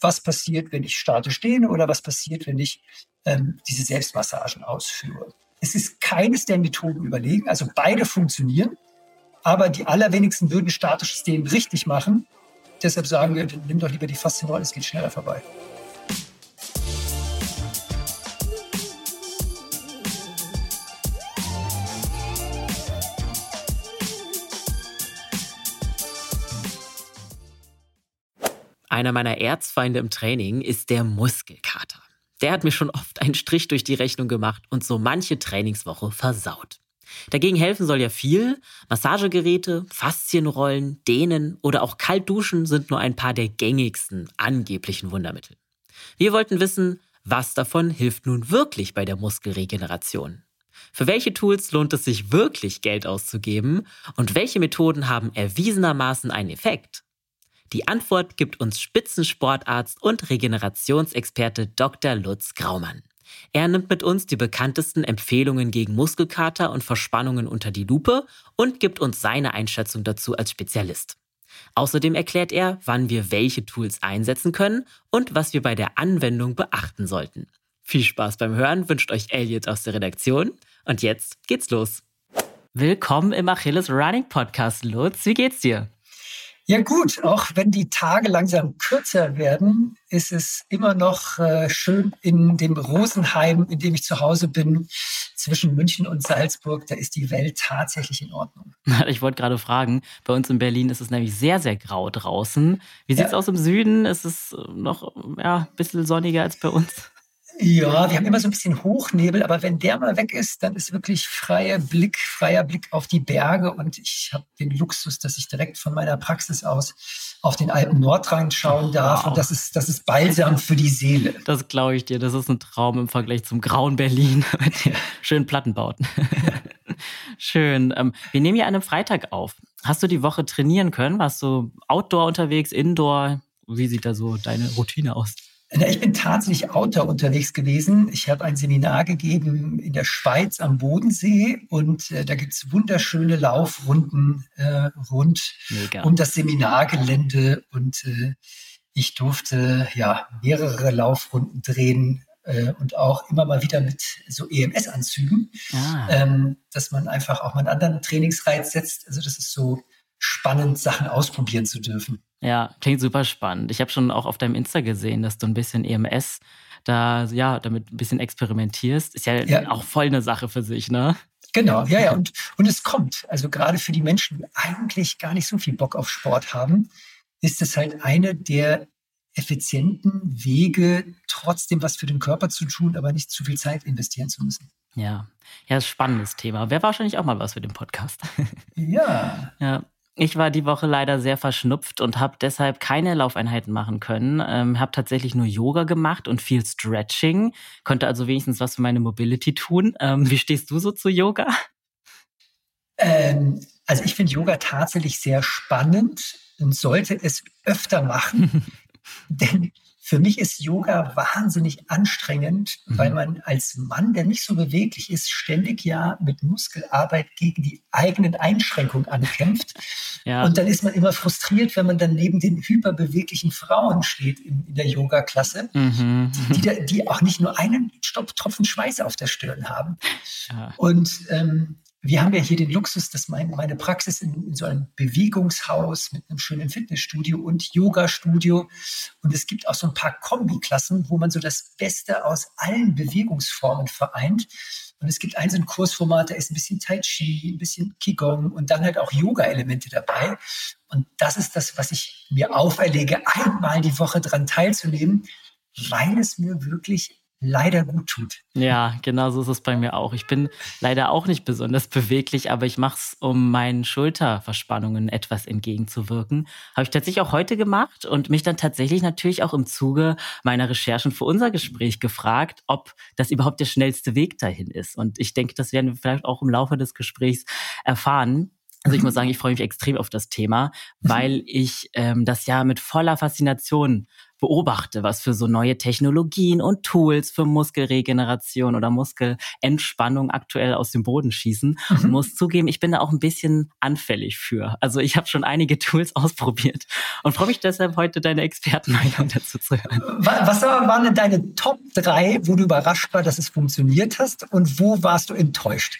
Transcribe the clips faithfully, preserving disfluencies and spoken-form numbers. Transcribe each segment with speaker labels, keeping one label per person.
Speaker 1: was passiert, wenn ich statisch dehne oder was passiert, wenn ich ähm, diese Selbstmassagen ausführe. Es ist keines der Methoden überlegen, also beide funktionieren, aber die allerwenigsten würden statisches Dehnen richtig machen. Deshalb sagen wir, nimm doch lieber die Faszienrolle, es geht schneller vorbei.
Speaker 2: Einer meiner Erzfeinde im Training ist der Muskelkater. Der hat mir schon oft einen Strich durch die Rechnung gemacht und so manche Trainingswoche versaut. Dagegen helfen soll ja viel. Massagegeräte, Faszienrollen, Dehnen oder auch Kaltduschen sind nur ein paar der gängigsten angeblichen Wundermittel. Wir wollten wissen, was davon hilft nun wirklich bei der Muskelregeneration? Für welche Tools lohnt es sich wirklich Geld auszugeben und welche Methoden haben erwiesenermaßen einen Effekt? Die Antwort gibt uns Spitzensportarzt und Regenerationsexperte Doktor Lutz Graumann. Er nimmt mit uns die bekanntesten Empfehlungen gegen Muskelkater und Verspannungen unter die Lupe und gibt uns seine Einschätzung dazu als Spezialist. Außerdem erklärt er, wann wir welche Tools einsetzen können und was wir bei der Anwendung beachten sollten. Viel Spaß beim Hören wünscht euch Elliot aus der Redaktion. Und jetzt geht's los. Willkommen im Achilles Running Podcast, Lutz. Wie geht's dir?
Speaker 1: Ja gut, auch wenn die Tage langsam kürzer werden, ist es immer noch äh, schön in dem Rosenheim, in dem ich zu Hause bin, zwischen München und Salzburg. Da ist die Welt tatsächlich in Ordnung.
Speaker 2: Ich wollte gerade fragen, bei uns in Berlin ist es nämlich sehr, sehr grau draußen. Wie sieht's
Speaker 1: Ja.
Speaker 2: aus im Süden? Ist es noch ja, ein bisschen sonniger als bei uns?
Speaker 1: Ja, wir haben immer so ein bisschen Hochnebel, aber wenn der mal weg ist, dann ist wirklich freier Blick, freier Blick auf die Berge. Und ich habe den Luxus, dass ich direkt von meiner Praxis aus auf den Alpen Nordrhein schauen darf.
Speaker 2: Wow.
Speaker 1: Und das ist, das ist Balsam für die Seele.
Speaker 2: Das glaube ich dir. Das ist ein Traum im Vergleich zum grauen Berlin mit den schönen Plattenbauten. Schön. Ähm, wir nehmen ja an einem Freitag auf. Hast du die Woche trainieren können? Warst du Outdoor unterwegs, Indoor? Wie sieht da so deine Routine aus?
Speaker 1: Na, ich bin tatsächlich Outdoor unterwegs gewesen. Ich habe ein Seminar gegeben in der Schweiz am Bodensee und äh, da gibt es wunderschöne Laufrunden äh, rund
Speaker 2: Mega.
Speaker 1: um das Seminargelände und äh, ich durfte ja mehrere Laufrunden drehen äh, und auch immer mal wieder mit so E M S-Anzügen,
Speaker 2: Ah.
Speaker 1: ähm, dass man einfach auch mal einen anderen Trainingsreiz setzt. Also das ist so spannend, Sachen ausprobieren zu dürfen.
Speaker 2: Ja, klingt super spannend. Ich habe schon auch auf deinem Insta gesehen, dass du ein bisschen E M S da, ja, damit ein bisschen experimentierst. Ist ja,
Speaker 1: Ja.
Speaker 2: auch voll eine Sache für sich, ne?
Speaker 1: Genau, ja, ja. Und, und es kommt. Also gerade für die Menschen, die eigentlich gar nicht so viel Bock auf Sport haben, ist es halt eine der effizienten Wege, trotzdem was für den Körper zu tun, aber nicht zu viel Zeit investieren zu müssen.
Speaker 2: Ja, ja, ist ein spannendes Thema. Wäre wahrscheinlich auch mal was für den Podcast.
Speaker 1: Ja.
Speaker 2: Ja. Ich war die Woche leider sehr verschnupft und habe deshalb keine Laufeinheiten machen können. Ähm, habe tatsächlich nur Yoga gemacht und viel Stretching. Konnte also wenigstens was für meine Mobility tun. Ähm, wie stehst du so zu Yoga?
Speaker 1: Ähm, also ich finde Yoga tatsächlich sehr spannend und sollte es öfter machen. Denn für mich ist Yoga wahnsinnig anstrengend,
Speaker 2: Mhm.
Speaker 1: weil man als Mann, der nicht so beweglich ist, ständig ja mit Muskelarbeit gegen die eigenen Einschränkungen ankämpft.
Speaker 2: Ja.
Speaker 1: Und dann ist man immer frustriert, wenn man dann neben den hyperbeweglichen Frauen steht in, in der Yoga-Klasse,
Speaker 2: Mhm.
Speaker 1: die, die, die auch nicht nur einen Tropfen Schweiß auf der Stirn haben.
Speaker 2: Ja.
Speaker 1: Und ähm, wir haben ja hier den Luxus, dass mein, meine Praxis in, in so einem Bewegungshaus mit einem schönen Fitnessstudio und Yoga-Studio und es gibt auch so ein paar Kombiklassen, wo man so das Beste aus allen Bewegungsformen vereint. Und es gibt ein so ein Kursformat, da ist ein bisschen Tai Chi, ein bisschen Qigong und dann halt auch Yoga-Elemente dabei. Und das ist das, was ich mir auferlege, einmal die Woche dran teilzunehmen, weil es mir wirklich leider gut tut.
Speaker 2: Ja, genau so ist es bei mir auch. Ich bin leider auch nicht besonders beweglich, aber ich mache es, um meinen Schulterverspannungen etwas entgegenzuwirken. Habe ich tatsächlich auch heute gemacht und mich dann tatsächlich natürlich auch im Zuge meiner Recherchen für unser Gespräch gefragt, ob das überhaupt der schnellste Weg dahin ist. Und ich denke, das werden wir vielleicht auch im Laufe des Gesprächs erfahren. Also ich muss sagen, ich freue mich extrem auf das Thema, weil ich ähm, das ja mit voller Faszination beobachte, was für so neue Technologien und Tools für Muskelregeneration oder Muskelentspannung aktuell aus dem Boden schießen. Und
Speaker 1: Mhm.
Speaker 2: muss zugeben, ich bin da auch ein bisschen anfällig für. Also ich habe schon einige Tools ausprobiert und freue mich deshalb, heute deine Expertenmeinung dazu zu hören.
Speaker 1: Was waren denn deine Top drei, wo du überrascht war, dass es funktioniert hast, und wo warst du enttäuscht?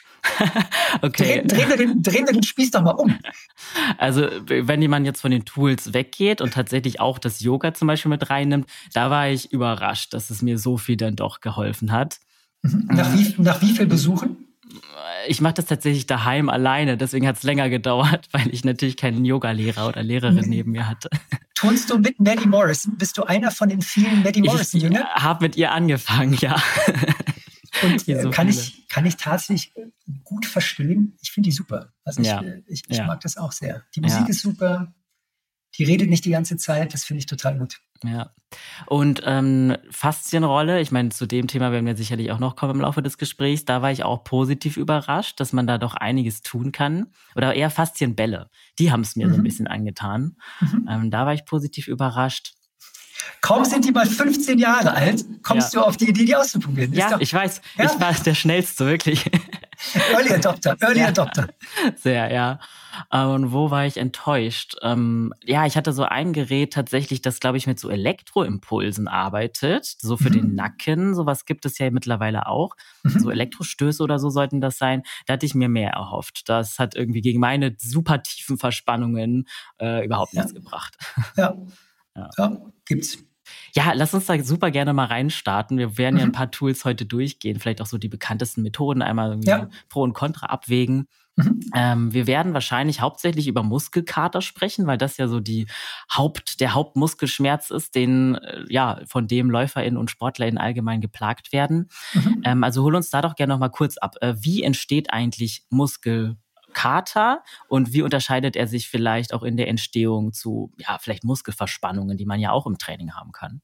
Speaker 2: Okay.
Speaker 1: Drehen dreh wir den, dreh wir den Spieß doch mal um.
Speaker 2: Also wenn jemand jetzt von den Tools weggeht und tatsächlich auch das Yoga zum Beispiel mit reinnimmt, da war ich überrascht, dass es mir so viel dann doch geholfen hat.
Speaker 1: Mhm. Nach, wie, nach wie viel Besuchen?
Speaker 2: Ich mache das tatsächlich daheim alleine, deswegen hat es länger gedauert, weil ich natürlich keinen Yoga-Lehrer oder Lehrerin neben mir hatte.
Speaker 1: Turnst du mit Maddie Morrison? Bist du einer von den vielen Maddie Morrison-Jüngern?
Speaker 2: Ich habe mit ihr angefangen, ja.
Speaker 1: Und
Speaker 2: so
Speaker 1: kann, ich, kann ich tatsächlich gut verstehen. Ich finde die super. Also ich,
Speaker 2: ja.
Speaker 1: ich, ich
Speaker 2: ja.
Speaker 1: mag das auch sehr. Die Musik
Speaker 2: ja.
Speaker 1: ist super. Die redet nicht die ganze Zeit. Das finde ich total gut.
Speaker 2: Ja. Und ähm, Faszienrolle, ich meine, zu dem Thema werden wir sicherlich auch noch kommen im Laufe des Gesprächs. Da war ich auch positiv überrascht, dass man da doch einiges tun kann. Oder eher Faszienbälle. Die haben es mir mhm. so ein bisschen angetan. Mhm. Ähm, da war ich positiv überrascht.
Speaker 1: Kaum sind die mal fünfzehn Jahre alt, kommst ja. du auf die Idee, die auszuprobieren.
Speaker 2: Ja, doch, ich weiß. Ja? Ich war der Schnellste, wirklich.
Speaker 1: Early Adopter, Early
Speaker 2: ja.
Speaker 1: Adopter.
Speaker 2: Sehr, ja. Und wo war ich enttäuscht? Ähm, ja, ich hatte so ein Gerät tatsächlich, das, glaube ich, mit so Elektroimpulsen arbeitet. So für mhm. den Nacken. Sowas gibt es ja mittlerweile auch. Mhm. So Elektrostöße oder so sollten das sein. Da hatte ich mir mehr erhofft. Das hat irgendwie gegen meine super tiefen Verspannungen äh, überhaupt nichts
Speaker 1: ja.
Speaker 2: gebracht.
Speaker 1: Ja. Ja. ja, gibt's.
Speaker 2: Ja, lass uns da super gerne mal reinstarten. Wir werden mhm. ja ein paar Tools heute durchgehen, vielleicht auch so die bekanntesten Methoden, einmal ja. Pro und Contra abwägen. Mhm. Ähm, wir werden wahrscheinlich hauptsächlich über Muskelkater sprechen, weil das ja so die Haupt, der Hauptmuskelschmerz ist, den, äh, ja, von dem LäuferInnen und SportlerInnen allgemein geplagt werden. Mhm. Ähm, also hol uns da doch gerne noch mal kurz ab. Äh, wie entsteht eigentlich Muskelkater? Kater und wie unterscheidet er sich vielleicht auch in der Entstehung zu, ja, vielleicht Muskelverspannungen, die man ja auch im Training haben kann?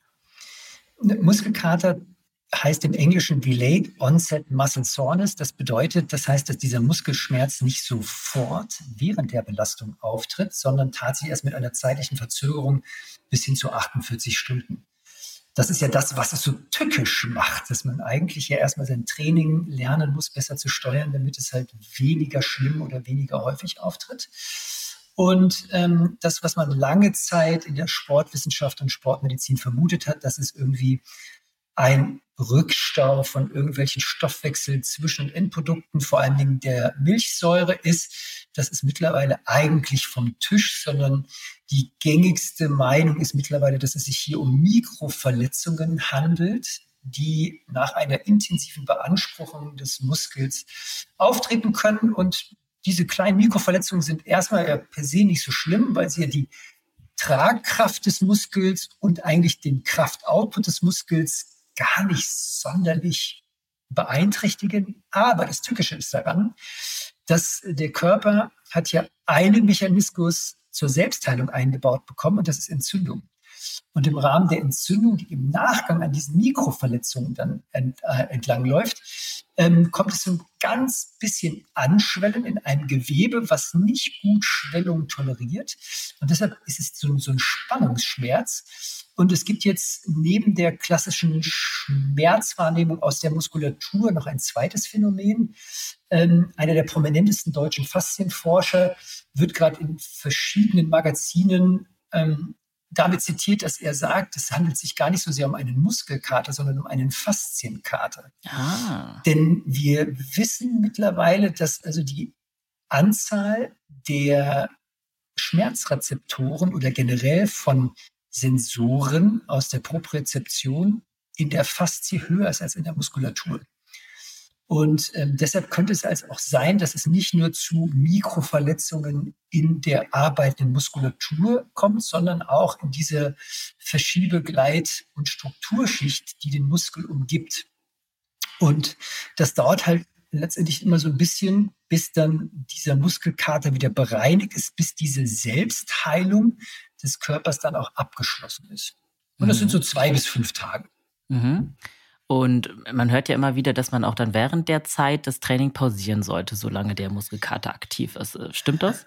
Speaker 1: Muskelkater heißt im Englischen Delayed Onset Muscle Soreness. Das bedeutet, das heißt, dass dieser Muskelschmerz nicht sofort während der Belastung auftritt, sondern tatsächlich erst mit einer zeitlichen Verzögerung bis hin zu achtundvierzig Stunden. Das ist ja das, was es so tückisch macht, dass man eigentlich ja erstmal sein Training lernen muss, besser zu steuern, damit es halt weniger schlimm oder weniger häufig auftritt. Und ähm, das, was man lange Zeit in der Sportwissenschaft und Sportmedizin vermutet hat, dass es irgendwie ein Rückstau von irgendwelchen Stoffwechsel zwischen- und Endprodukten, vor allen Dingen der Milchsäure ist, das ist mittlerweile eigentlich vom Tisch, sondern die gängigste Meinung ist mittlerweile, dass es sich hier um Mikroverletzungen handelt, die nach einer intensiven Beanspruchung des Muskels auftreten können. Und diese kleinen Mikroverletzungen sind erstmal ja per se nicht so schlimm, weil sie ja die Tragkraft des Muskels und eigentlich den Kraftoutput des Muskels gar nicht sonderlich beeinträchtigen. Aber das Tückische ist daran, dass der Körper hat ja einen Mechanismus zur Selbstheilung eingebaut bekommen, und das ist Entzündung. Und im Rahmen der Entzündung, die im Nachgang an diesen Mikroverletzungen dann ent, äh, entlang läuft, ähm, kommt es so ein ganz bisschen Anschwellen in einem Gewebe, was nicht gut Schwellung toleriert. Und deshalb ist es so, so ein Spannungsschmerz. Und es gibt jetzt neben der klassischen Schmerzwahrnehmung aus der Muskulatur noch ein zweites Phänomen. Ähm, einer der prominentesten deutschen Faszienforscher wird gerade in verschiedenen Magazinen ähm, damit zitiert, dass er sagt, es handelt sich gar nicht so sehr um einen Muskelkater, sondern um einen Faszienkater.
Speaker 2: Ah.
Speaker 1: Denn wir wissen mittlerweile, dass also die Anzahl der Schmerzrezeptoren oder generell von Sensoren aus der Propriozeption in der Faszie höher ist als in der Muskulatur. Und ähm, deshalb könnte es also auch sein, dass es nicht nur zu Mikroverletzungen in der arbeitenden Muskulatur kommt, sondern auch in diese Verschiebegleit- und Strukturschicht, die den Muskel umgibt. Und das dauert halt letztendlich immer so ein bisschen, bis dann dieser Muskelkater wieder bereinigt ist, bis diese Selbstheilung des Körpers dann auch abgeschlossen ist. Und das mhm. sind so zwei bis fünf Tage.
Speaker 2: Mhm. Und man hört ja immer wieder, dass man auch dann während der Zeit das Training pausieren sollte, solange der Muskelkater aktiv ist. Äh, Stimmt das?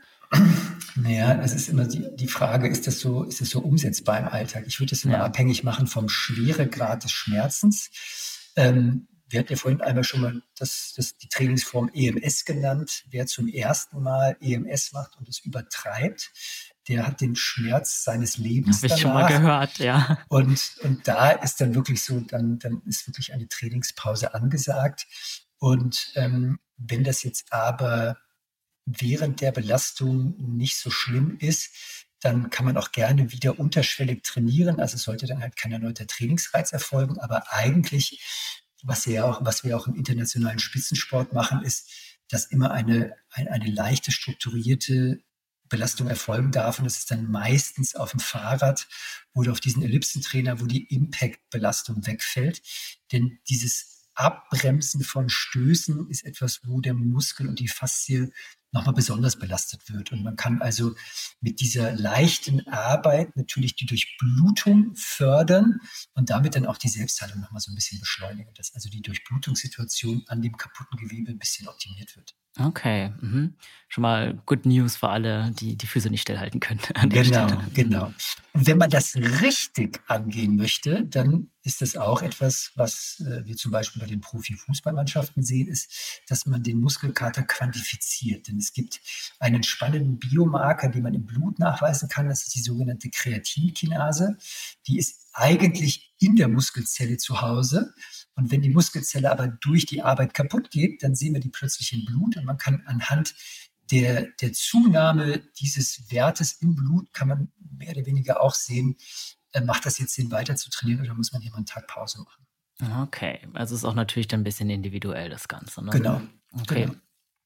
Speaker 1: Naja, es ist immer die, die Frage, ist das so, ist das so umsetzbar im Alltag? Ich würde das immer
Speaker 2: Ja.
Speaker 1: abhängig machen vom Schweregrad des Schmerzens. Ähm, wir hatten ja vorhin einmal schon mal das, das, die Trainingsform E M S genannt. Wer zum ersten Mal E M S macht und es übertreibt, der hat den Schmerz seines Lebens
Speaker 2: Habe ich schon mal
Speaker 1: danach.
Speaker 2: gehört, ja.
Speaker 1: Und, und da ist dann wirklich so, dann, dann ist wirklich eine Trainingspause angesagt. Und ähm, wenn das jetzt aber während der Belastung nicht so schlimm ist, dann kann man auch gerne wieder unterschwellig trainieren. Also es sollte dann halt kein erneuter Trainingsreiz erfolgen. Aber eigentlich, was wir auch, was wir auch im internationalen Spitzensport machen, ist, dass immer eine, eine, eine leichte, strukturierte Belastung erfolgen darf. Und das ist dann meistens auf dem Fahrrad oder auf diesen Ellipsentrainer, wo die Impact-Belastung wegfällt. Denn dieses Abbremsen von Stößen ist etwas, wo der Muskel und die Faszie nochmal besonders belastet wird. Und man kann also mit dieser leichten Arbeit natürlich die Durchblutung fördern und damit dann auch die Selbstheilung nochmal so ein bisschen beschleunigen, dass also die Durchblutungssituation an dem kaputten Gewebe ein bisschen optimiert wird.
Speaker 2: Okay, mhm. Schon mal Good News für alle, die die Füße nicht stillhalten können an der
Speaker 1: Genau,
Speaker 2: Stelle.
Speaker 1: genau. Und wenn man das richtig angehen möchte, dann ist das auch etwas, was äh, wir zum Beispiel bei den Profifußballmannschaften sehen, ist, dass man den Muskelkater quantifiziert. Denn es gibt einen spannenden Biomarker, den man im Blut nachweisen kann. Das ist die sogenannte Kreatinkinase. Die ist eigentlich in der Muskelzelle zu Hause. Und wenn die Muskelzelle aber durch die Arbeit kaputt geht, dann sehen wir die plötzlich im Blut. Und man kann anhand der, der Zunahme dieses Wertes im Blut, kann man mehr oder weniger auch sehen, äh, macht das jetzt Sinn, weiter zu trainieren oder muss man hier mal einen Tag Pause machen?
Speaker 2: Okay, also ist auch natürlich dann ein bisschen individuell das Ganze, ne?
Speaker 1: Genau,
Speaker 2: Okay.
Speaker 1: genau.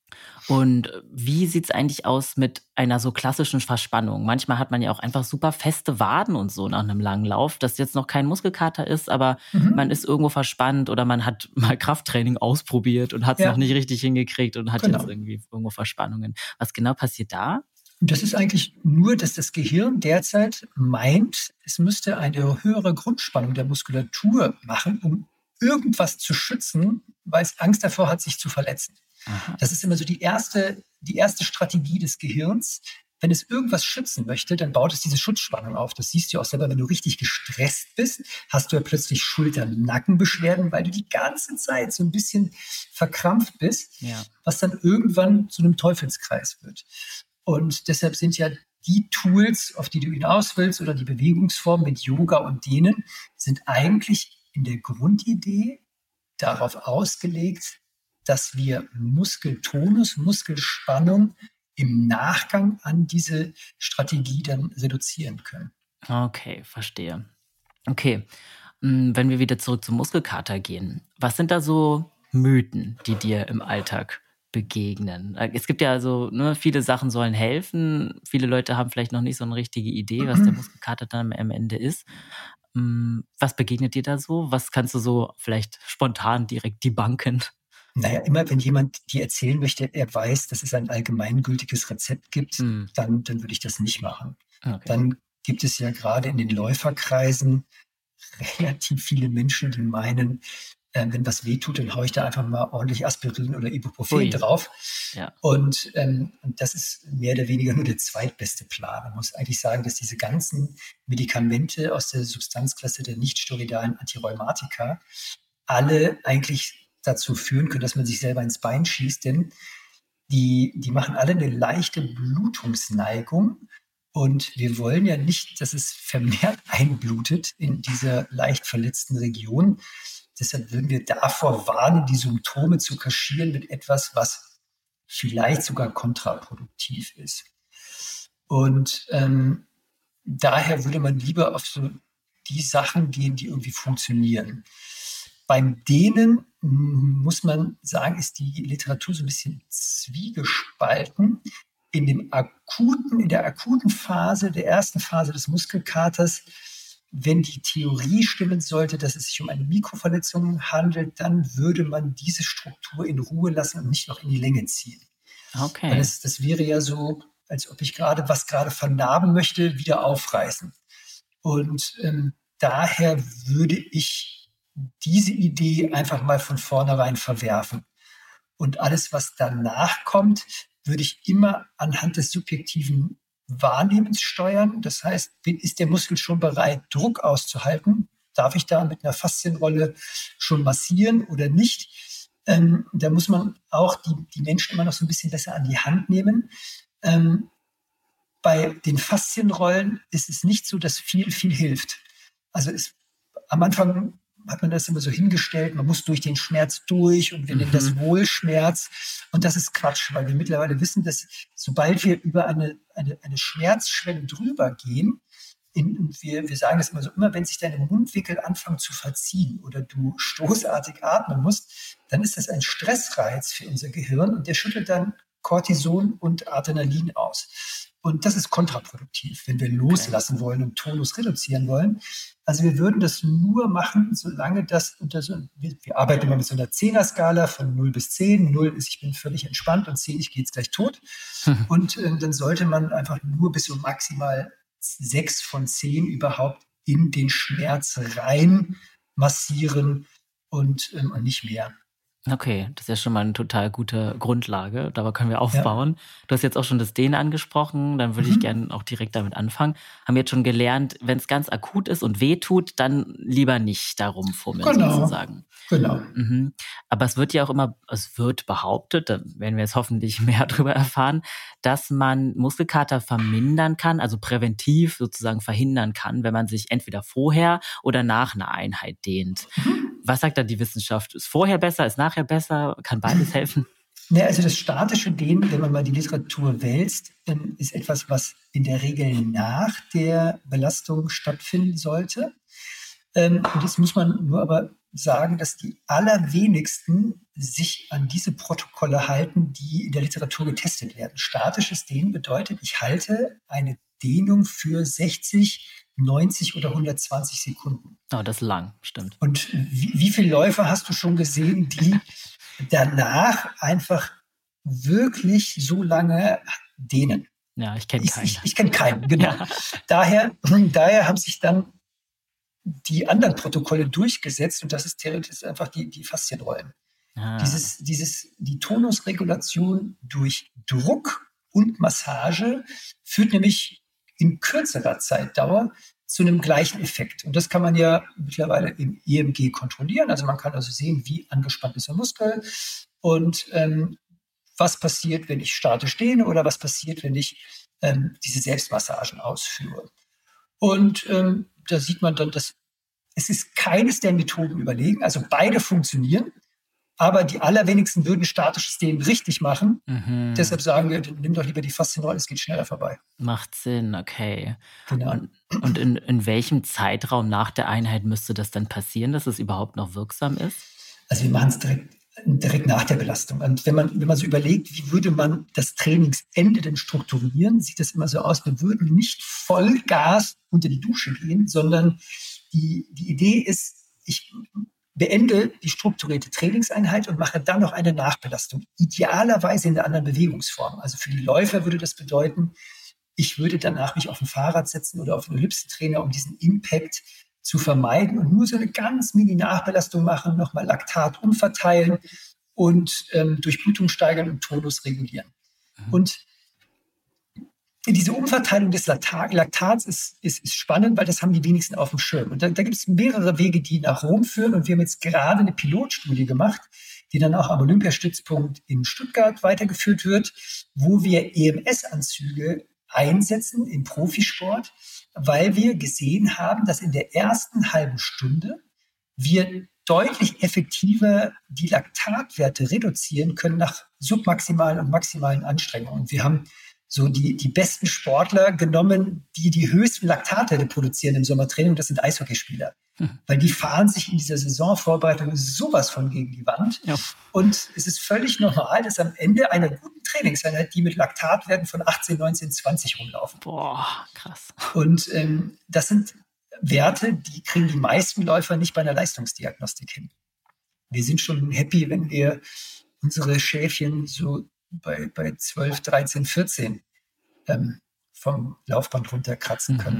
Speaker 2: Und wie sieht's eigentlich aus mit einer so klassischen Verspannung? Manchmal hat man ja auch einfach super feste Waden und so nach einem langen Lauf, das jetzt noch kein Muskelkater ist, aber man
Speaker 1: Mhm.
Speaker 2: ist irgendwo verspannt oder man hat mal Krafttraining ausprobiert und hat's noch
Speaker 1: Ja,
Speaker 2: nicht richtig hingekriegt und hat jetzt
Speaker 1: genau.
Speaker 2: irgendwie irgendwo Verspannungen. Was genau passiert da?
Speaker 1: Und das ist eigentlich nur, dass das Gehirn derzeit meint, es müsste eine höhere Grundspannung der Muskulatur machen, um irgendwas zu schützen, weil es Angst davor hat, sich zu verletzen.
Speaker 2: Aha.
Speaker 1: Das ist immer so die erste, die erste Strategie des Gehirns. Wenn es irgendwas schützen möchte, dann baut es diese Schutzspannung auf. Das siehst du auch selber, wenn du richtig gestresst bist, hast du ja plötzlich Schulter-Nackenbeschwerden, weil du die ganze Zeit so ein bisschen verkrampft bist,
Speaker 2: Ja.
Speaker 1: was dann irgendwann zu einem Teufelskreis wird. Und deshalb sind ja die Tools, auf die du hinaus willst, oder die Bewegungsformen mit Yoga und Dehnen, sind eigentlich in der Grundidee darauf ausgelegt, dass wir Muskeltonus, Muskelspannung im Nachgang an diese Strategie dann reduzieren können.
Speaker 2: Okay, verstehe. Okay, hm, wenn wir wieder zurück zum Muskelkater gehen, was sind da so Mythen, die dir im Alltag begegnen? Äh, es gibt ja so, ne, viele Sachen sollen helfen. Viele Leute haben vielleicht noch nicht so eine richtige Idee, was der Muskelkater dann am Ende ist. Hm, was begegnet dir da so? Was kannst du so vielleicht spontan direkt debunken?
Speaker 1: Naja, immer wenn jemand dir erzählen möchte, er weiß, dass es ein allgemeingültiges Rezept gibt,
Speaker 2: Hm,
Speaker 1: dann, dann würde ich das nicht machen.
Speaker 2: okay.
Speaker 1: Dann gibt es ja gerade in den Läuferkreisen relativ viele Menschen, die meinen, äh, wenn was wehtut, dann haue ich da einfach mal ordentlich Aspirin oder Ibuprofen
Speaker 2: Ui,
Speaker 1: drauf.
Speaker 2: ja.
Speaker 1: Und, ähm, und das ist mehr oder weniger nur der zweitbeste Plan. Man muss eigentlich sagen, dass diese ganzen Medikamente aus der Substanzklasse der nicht-steroidalen Antirheumatika alle eigentlich dazu führen können, dass man sich selber ins Bein schießt, denn die, die machen alle eine leichte Blutungsneigung. Und wir wollen ja nicht, dass es vermehrt einblutet in dieser leicht verletzten Region. Deshalb würden wir davor warnen, die Symptome zu kaschieren mit etwas, was vielleicht sogar kontraproduktiv ist. Und ähm, daher würde man lieber auf so die Sachen gehen, die irgendwie funktionieren. Beim Dehnen muss man sagen, ist die Literatur so ein bisschen zwiegespalten. In dem akuten, in der akuten Phase, der ersten Phase des Muskelkaters, wenn die Theorie stimmen sollte, dass es sich um eine Mikroverletzung handelt, dann würde man diese Struktur in Ruhe lassen und nicht noch in die Länge ziehen.
Speaker 2: Okay.
Speaker 1: Weil es, das wäre ja so, als ob ich gerade was gerade vernarben möchte, wieder aufreißen. Und ähm, daher würde ich diese Idee einfach mal von vornherein verwerfen. Und alles, was danach kommt, würde ich immer anhand des subjektiven Wahrnehmens steuern. Das heißt, ist der Muskel schon bereit, Druck auszuhalten? Darf ich da mit einer Faszienrolle schon massieren oder nicht? Ähm, da muss man auch die, die Menschen immer noch so ein bisschen besser an die Hand nehmen. Ähm, bei den Faszienrollen ist es nicht so, dass viel, viel hilft. Also es, am Anfang hat man das immer so hingestellt, man muss durch den Schmerz durch und wir nennen das Wohlschmerz. Und das ist Quatsch, weil wir mittlerweile wissen, dass sobald wir über eine, eine, eine Schmerzschwelle drüber gehen, in, und wir, wir sagen das immer so, immer wenn sich deine Mundwinkel anfangen zu verziehen oder du stoßartig atmen musst, dann ist das ein Stressreiz für unser Gehirn und der schüttelt dann Cortison und Adrenalin aus. Und das ist kontraproduktiv, wenn wir loslassen wollen und Tonus reduzieren wollen. Also wir würden das nur machen, solange das unter so, wir, wir arbeiten immer mit so einer Zehner-Skala von null bis zehn. null ist, ich bin völlig entspannt und zehn, ich gehe jetzt gleich tot. Hm. Und äh, dann sollte man einfach nur bis so maximal sechs von zehn überhaupt in den Schmerz rein massieren und, ähm, und nicht mehr.
Speaker 2: Okay, das ist ja schon mal eine total gute Grundlage. Darauf können wir aufbauen. Ja. Du hast jetzt auch schon das Dehnen angesprochen. Dann würde mhm. ich gerne auch direkt damit anfangen. Haben wir jetzt schon gelernt, wenn es ganz akut ist und weh tut, dann lieber nicht darum fummeln,
Speaker 1: genau.
Speaker 2: sozusagen.
Speaker 1: Genau.
Speaker 2: Mhm. Aber es wird ja auch immer, es wird behauptet, da werden wir jetzt hoffentlich mehr darüber erfahren, dass man Muskelkater vermindern kann, also präventiv sozusagen verhindern kann, wenn man sich entweder vorher oder nach einer Einheit dehnt. Mhm. Was sagt da die Wissenschaft? Ist vorher besser, ist nachher besser? Kann beides helfen?
Speaker 1: Ja, also das statische Dehnen, wenn man mal die Literatur wälzt, ist etwas, was in der Regel nach der Belastung stattfinden sollte. Und jetzt muss man nur aber sagen, dass die allerwenigsten sich an diese Protokolle halten, die in der Literatur getestet werden. Statisches Dehnen bedeutet, ich halte eine Dehnung für sechzig, neunzig oder hundertzwanzig Sekunden.
Speaker 2: Oh, das ist lang, stimmt.
Speaker 1: Und wie, wie viele Läufer hast du schon gesehen, die danach einfach wirklich so lange dehnen?
Speaker 2: Ja, ich kenne keinen.
Speaker 1: Ich, ich, ich kenne keinen, genau.
Speaker 2: Ja.
Speaker 1: Daher, daher haben sich dann die anderen Protokolle durchgesetzt und das ist theoretisch einfach die, die Faszienrollen. Ah. Dieses, dieses, die Tonusregulation durch Druck und Massage führt nämlich in kürzerer Zeitdauer zu einem gleichen Effekt. Und das kann man ja mittlerweile im E M G kontrollieren. Also man kann also sehen, wie angespannt ist der Muskel und ähm, was passiert, wenn ich statisch dehne oder was passiert, wenn ich ähm, diese Selbstmassagen ausführe. Und ähm, da sieht man dann, dass es ist keines der Methoden überlegen. Also beide funktionieren, aber die allerwenigsten würden statisches Dehnen richtig machen. Mhm. Deshalb sagen wir, nimm doch lieber die Faszienrolle, es geht schneller vorbei.
Speaker 2: Macht Sinn, okay.
Speaker 1: Genau.
Speaker 2: Und, und in, in welchem Zeitraum nach der Einheit müsste das dann passieren, dass es überhaupt noch wirksam ist?
Speaker 1: Also wir machen es direkt, direkt nach der Belastung. Und wenn man, wenn man so überlegt, wie würde man das Trainingsende denn strukturieren, sieht das immer so aus, wir würden nicht Vollgas unter die Dusche gehen, sondern die, die Idee ist, ich beende die strukturierte Trainingseinheit und mache dann noch eine Nachbelastung. Idealerweise in einer anderen Bewegungsform. Also für die Läufer würde das bedeuten, ich würde danach mich auf ein Fahrrad setzen oder auf einen Ellipsentrainer, um diesen Impact zu vermeiden und nur so eine ganz mini Nachbelastung machen, nochmal Laktat umverteilen und ähm, Durchblutung steigern und Tonus regulieren. Mhm. Und diese Umverteilung des Laktats ist, ist, ist spannend, weil das haben die wenigsten auf dem Schirm. Und da, da gibt es mehrere Wege, die nach Rom führen. Und wir haben jetzt gerade eine Pilotstudie gemacht, die dann auch am Olympiastützpunkt in Stuttgart weitergeführt wird, wo wir E M S-Anzüge einsetzen im Profisport, weil wir gesehen haben, dass in der ersten halben Stunde wir deutlich effektiver die Laktatwerte reduzieren können nach submaximalen und maximalen Anstrengungen. Und wir haben so die, die besten Sportler genommen, die die höchsten Laktatwerte produzieren im Sommertraining, und das sind Eishockeyspieler. Hm. Weil die fahren sich in dieser Saisonvorbereitung sowas von gegen die Wand. Ja. Und es ist völlig normal, dass am Ende einer guten Trainingseinheit die mit Laktatwerten von achtzehn, neunzehn, zwanzig rumlaufen.
Speaker 2: Boah, krass.
Speaker 1: Und ähm, das sind Werte, die kriegen die meisten Läufer nicht bei einer Leistungsdiagnostik hin. Wir sind schon happy, wenn wir unsere Schäfchen so bei, bei zwölf, dreizehn, vierzehn ähm, vom Laufband runterkratzen können.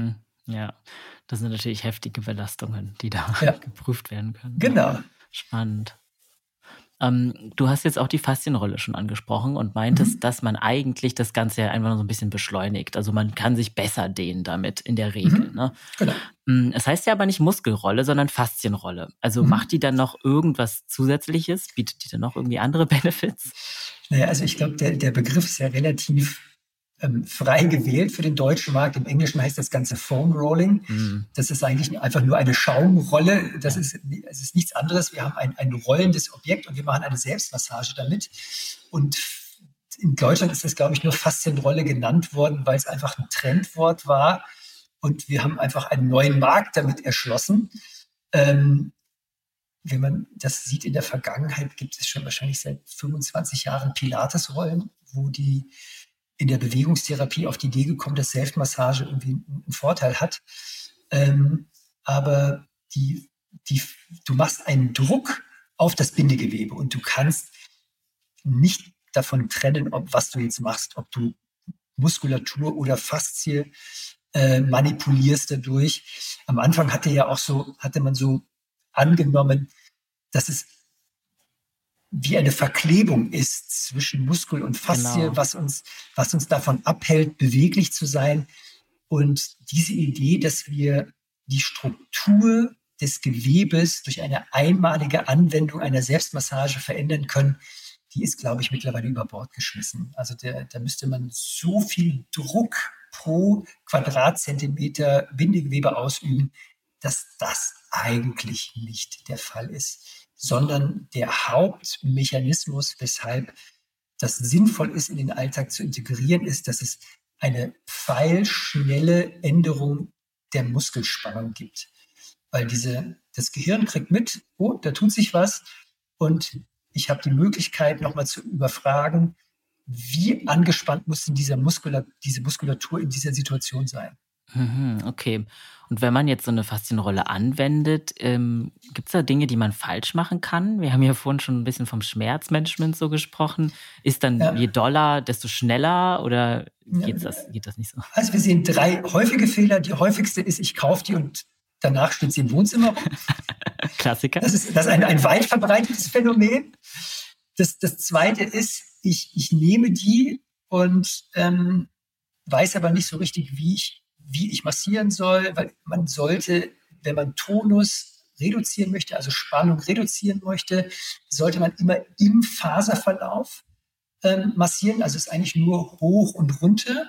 Speaker 2: Ja, das sind natürlich heftige Belastungen, die da
Speaker 1: Ja,
Speaker 2: geprüft werden können. Ja,
Speaker 1: genau.
Speaker 2: spannend. Ähm, du hast jetzt auch die Faszienrolle schon angesprochen und meintest,
Speaker 1: Mhm.
Speaker 2: dass man eigentlich das Ganze ja einfach nur so ein bisschen beschleunigt. Also man kann sich besser dehnen damit in der Regel.
Speaker 1: Mhm.
Speaker 2: Ne?
Speaker 1: Genau.
Speaker 2: Mm, Es heißt ja aber nicht Muskelrolle, sondern Faszienrolle. Also macht
Speaker 1: Mhm.
Speaker 2: die dann noch irgendwas Zusätzliches? Bietet die dann noch irgendwie andere Benefits?
Speaker 1: Naja, also ich glaube, der, der Begriff ist ja relativ ähm, frei gewählt für den deutschen Markt. Im Englischen heißt das Ganze Foam Rolling.
Speaker 2: Mm,
Speaker 1: Das ist eigentlich einfach nur eine Schaumrolle. Das ist, es ist nichts anderes. Wir haben ein, ein rollendes Objekt und wir machen eine Selbstmassage damit. Und in Deutschland ist das, glaube ich, nur Faszienrolle genannt worden, weil es einfach ein Trendwort war. Und wir haben einfach einen neuen Markt damit erschlossen. Ähm, wenn man das sieht in der Vergangenheit, gibt es schon wahrscheinlich seit fünfundzwanzig Jahren Pilates-Rollen, wo die in der Bewegungstherapie auf die Idee gekommen, dass Selbstmassage irgendwie einen Vorteil hat. Ähm, aber die, die, du machst einen Druck auf das Bindegewebe und du kannst nicht davon trennen, ob was du jetzt machst, ob du Muskulatur oder Faszie äh, manipulierst dadurch. Am Anfang hatte ja auch so, hatte man so angenommen, dass es wie eine Verklebung ist zwischen Muskel und Faszie,
Speaker 2: genau.
Speaker 1: was uns, was uns davon abhält, beweglich zu sein. Und diese Idee, dass wir die Struktur des Gewebes durch eine einmalige Anwendung einer Selbstmassage verändern können, die ist, glaube ich, mittlerweile über Bord geschmissen. Also der, da müsste man so viel Druck pro Quadratzentimeter Bindegewebe ausüben, dass das eigentlich nicht der Fall ist, sondern der Hauptmechanismus, weshalb das sinnvoll ist, in den Alltag zu integrieren, ist, dass es eine pfeilschnelle Änderung der Muskelspannung gibt. Weil diese, das Gehirn kriegt mit, oh, da tut sich was und ich habe die Möglichkeit, nochmal zu überfragen, wie angespannt muss denn dieser Muskula- diese Muskulatur in dieser Situation sein.
Speaker 2: Mhm, okay. Und wenn man jetzt so eine Faszienrolle anwendet, ähm, gibt es da Dinge, die man falsch machen kann? Wir haben ja vorhin schon ein bisschen vom Schmerzmanagement so gesprochen. Ist dann je
Speaker 1: Ja,
Speaker 2: doller, desto schneller oder
Speaker 1: ja,
Speaker 2: geht's das geht das nicht so?
Speaker 1: also wir sehen drei häufige Fehler. Die häufigste ist, ich kaufe die und danach steht sie im Wohnzimmer rum.
Speaker 2: Klassiker?
Speaker 1: Das ist, das ist ein, ein weit verbreitetes Phänomen. Das, das zweite ist, ich, ich nehme die und ähm, weiß aber nicht so richtig, wie ich, wie ich massieren soll, weil man sollte, wenn man Tonus reduzieren möchte, also Spannung reduzieren möchte, sollte man immer im Faserverlauf ähm, massieren. Also es ist eigentlich nur hoch und runter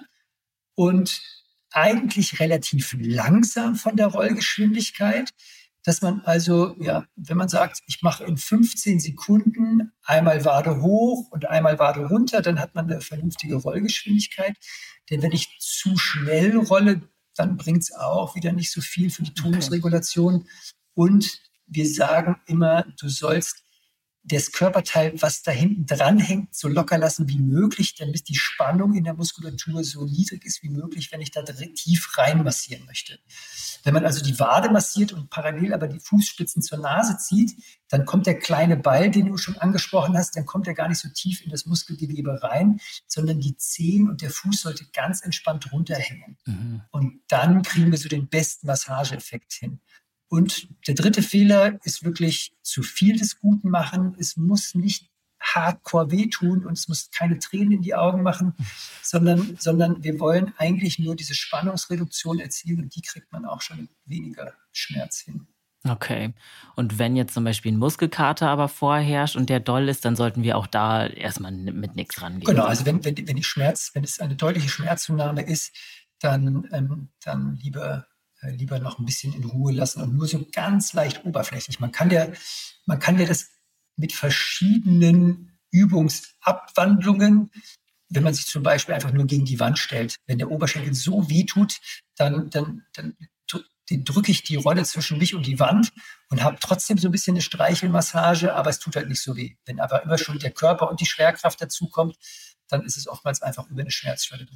Speaker 1: und eigentlich relativ langsam von der Rollgeschwindigkeit, dass man also, ja, wenn man sagt, ich mache in fünfzehn Sekunden einmal Wade hoch und einmal Wade runter, dann hat man eine vernünftige Rollgeschwindigkeit. Denn wenn ich zu schnell rolle, dann bringt es auch wieder nicht so viel für die
Speaker 2: Okay.
Speaker 1: Tonusregulation. Und wir sagen immer, du sollst das Körperteil, was da hinten dran hängt, so locker lassen wie möglich, damit die Spannung in der Muskulatur so niedrig ist wie möglich, wenn ich da tief rein massieren möchte. Wenn man also die Wade massiert und parallel aber die Fußspitzen zur Nase zieht, dann kommt der kleine Ball, den du schon angesprochen hast, dann kommt er gar nicht so tief in das Muskelgewebe rein, sondern die Zehen und der Fuß sollte ganz entspannt runterhängen.
Speaker 2: Mhm.
Speaker 1: Und dann kriegen wir so den besten Massageeffekt hin. Und der dritte Fehler ist wirklich zu viel des Guten machen. Es muss nicht hardcore wehtun und es muss keine Tränen in die Augen machen, sondern, sondern wir wollen eigentlich nur diese Spannungsreduktion erzielen und die kriegt man auch schon mit weniger Schmerz hin.
Speaker 2: Okay. Und wenn jetzt zum Beispiel ein Muskelkater aber vorherrscht und der doll ist, dann sollten wir auch da erstmal n mit nix rangehen.
Speaker 1: Genau, also wenn, wenn, wenn die Schmerz, wenn es eine deutliche Schmerzzunahme ist, dann, ähm, dann lieber, äh, lieber noch ein bisschen in Ruhe lassen und nur so ganz leicht oberflächlich. Man kann ja, man kann ja das mit verschiedenen Übungsabwandlungen, wenn man sich zum Beispiel einfach nur gegen die Wand stellt, wenn der Oberschenkel so weh tut, dann, dann, dann den drücke ich die Rolle zwischen mich und die Wand und habe trotzdem so ein bisschen eine Streichelmassage, aber es tut halt nicht so weh. Wenn aber immer schon der Körper und die Schwerkraft dazukommt, dann ist es oftmals einfach über eine Schmerzschwelle drüber.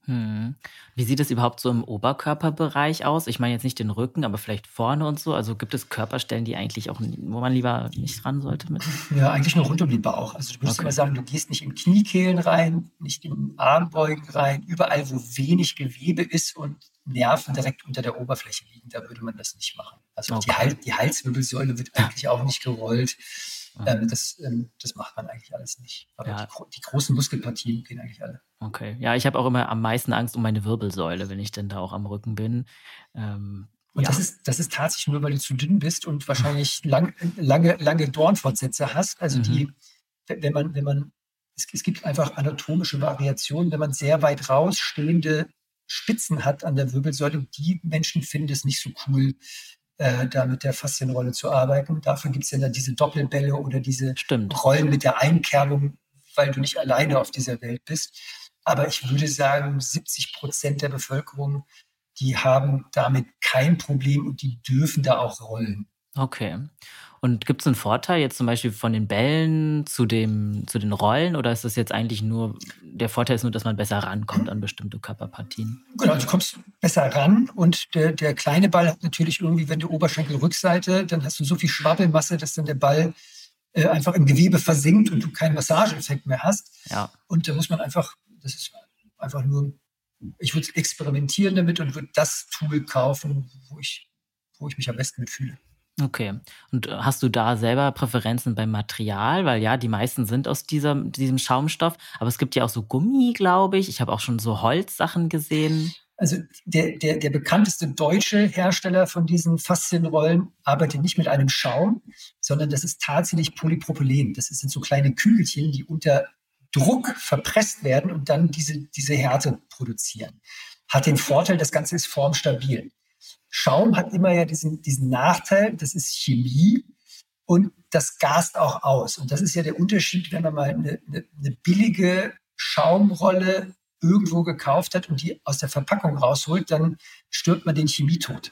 Speaker 2: Hm. Wie sieht es überhaupt so im Oberkörperbereich aus? Ich meine jetzt nicht den Rücken, aber vielleicht vorne und so. Also gibt es Körperstellen, die eigentlich auch, n- wo man lieber nicht ran sollte mit?
Speaker 1: Ja, eigentlich nur rund um den Bauch. Also du würdest immer
Speaker 2: Okay.
Speaker 1: sagen, du gehst nicht in Kniekehlen rein, nicht in Armbeugen rein, überall, wo wenig Gewebe ist und Nerven direkt unter der Oberfläche liegen, da würde man das nicht machen. Also die,
Speaker 2: Okay.
Speaker 1: Hal die Halswirbelsäule wird eigentlich auch nicht gerollt. Ähm,
Speaker 2: Mhm.
Speaker 1: das, ähm, das macht man eigentlich alles nicht. Aber die,
Speaker 2: Ja,
Speaker 1: gro die großen Muskelpartien gehen eigentlich alle.
Speaker 2: okay. Ja, ich habe auch immer am meisten Angst um meine Wirbelsäule, wenn ich denn da auch am Rücken bin. Ähm,
Speaker 1: Und das
Speaker 2: ja.
Speaker 1: ist, das ist tatsächlich nur, weil du zu dünn bist und wahrscheinlich lang, lange, lange Dornfortsätze hast. Also
Speaker 2: Mhm.
Speaker 1: die, wenn man, wenn man, es, es gibt einfach anatomische Variationen, wenn man sehr weit rausstehende Spitzen hat an der Wirbelsäule. Die Menschen finden es nicht so cool, äh, da mit der Faszienrolle zu arbeiten. Dafür gibt es ja dann diese Doppelbälle oder diese
Speaker 2: Stimmt.
Speaker 1: Rollen mit der Einkerbung, weil du nicht alleine auf dieser Welt bist. Aber ich würde sagen, siebzig Prozent der Bevölkerung, die haben damit kein Problem und die dürfen da auch rollen.
Speaker 2: Okay. Und gibt es einen Vorteil jetzt zum Beispiel von den Bällen zu dem zu den Rollen oder ist das jetzt eigentlich nur der Vorteil ist nur, dass man besser rankommt an bestimmte Körperpartien?
Speaker 1: Genau, du kommst besser ran und der, der kleine Ball hat natürlich irgendwie, wenn du Oberschenkelrückseite, dann hast du so viel Schwabbelmasse, dass dann der Ball äh, einfach im Gewebe versinkt und du keinen Massageeffekt mehr hast.
Speaker 2: Ja,
Speaker 1: Und da muss man einfach, das ist einfach nur, ich würde experimentieren damit und würde das Tool kaufen, wo ich, wo ich mich am besten mitfühle.
Speaker 2: okay. Und, äh, hast du da selber Präferenzen beim Material? Weil ja, die meisten sind aus dieser diesem Schaumstoff, aber es gibt ja auch so Gummi, glaube ich. Ich habe auch schon so Holzsachen gesehen.
Speaker 1: Also der, der, der bekannteste deutsche Hersteller von diesen Faszienrollen arbeitet nicht mit einem Schaum, sondern das ist tatsächlich Polypropylen. Das sind so kleine Kügelchen, die unter Druck verpresst werden und dann diese, diese Härte produzieren. Hat den Vorteil, das Ganze ist formstabil. Schaum hat immer ja diesen, diesen Nachteil, das ist Chemie und das gast auch aus. Und das ist ja der Unterschied, wenn man mal eine, eine, eine billige Schaumrolle irgendwo gekauft hat und die aus der Verpackung rausholt, dann stirbt man den Chemietod.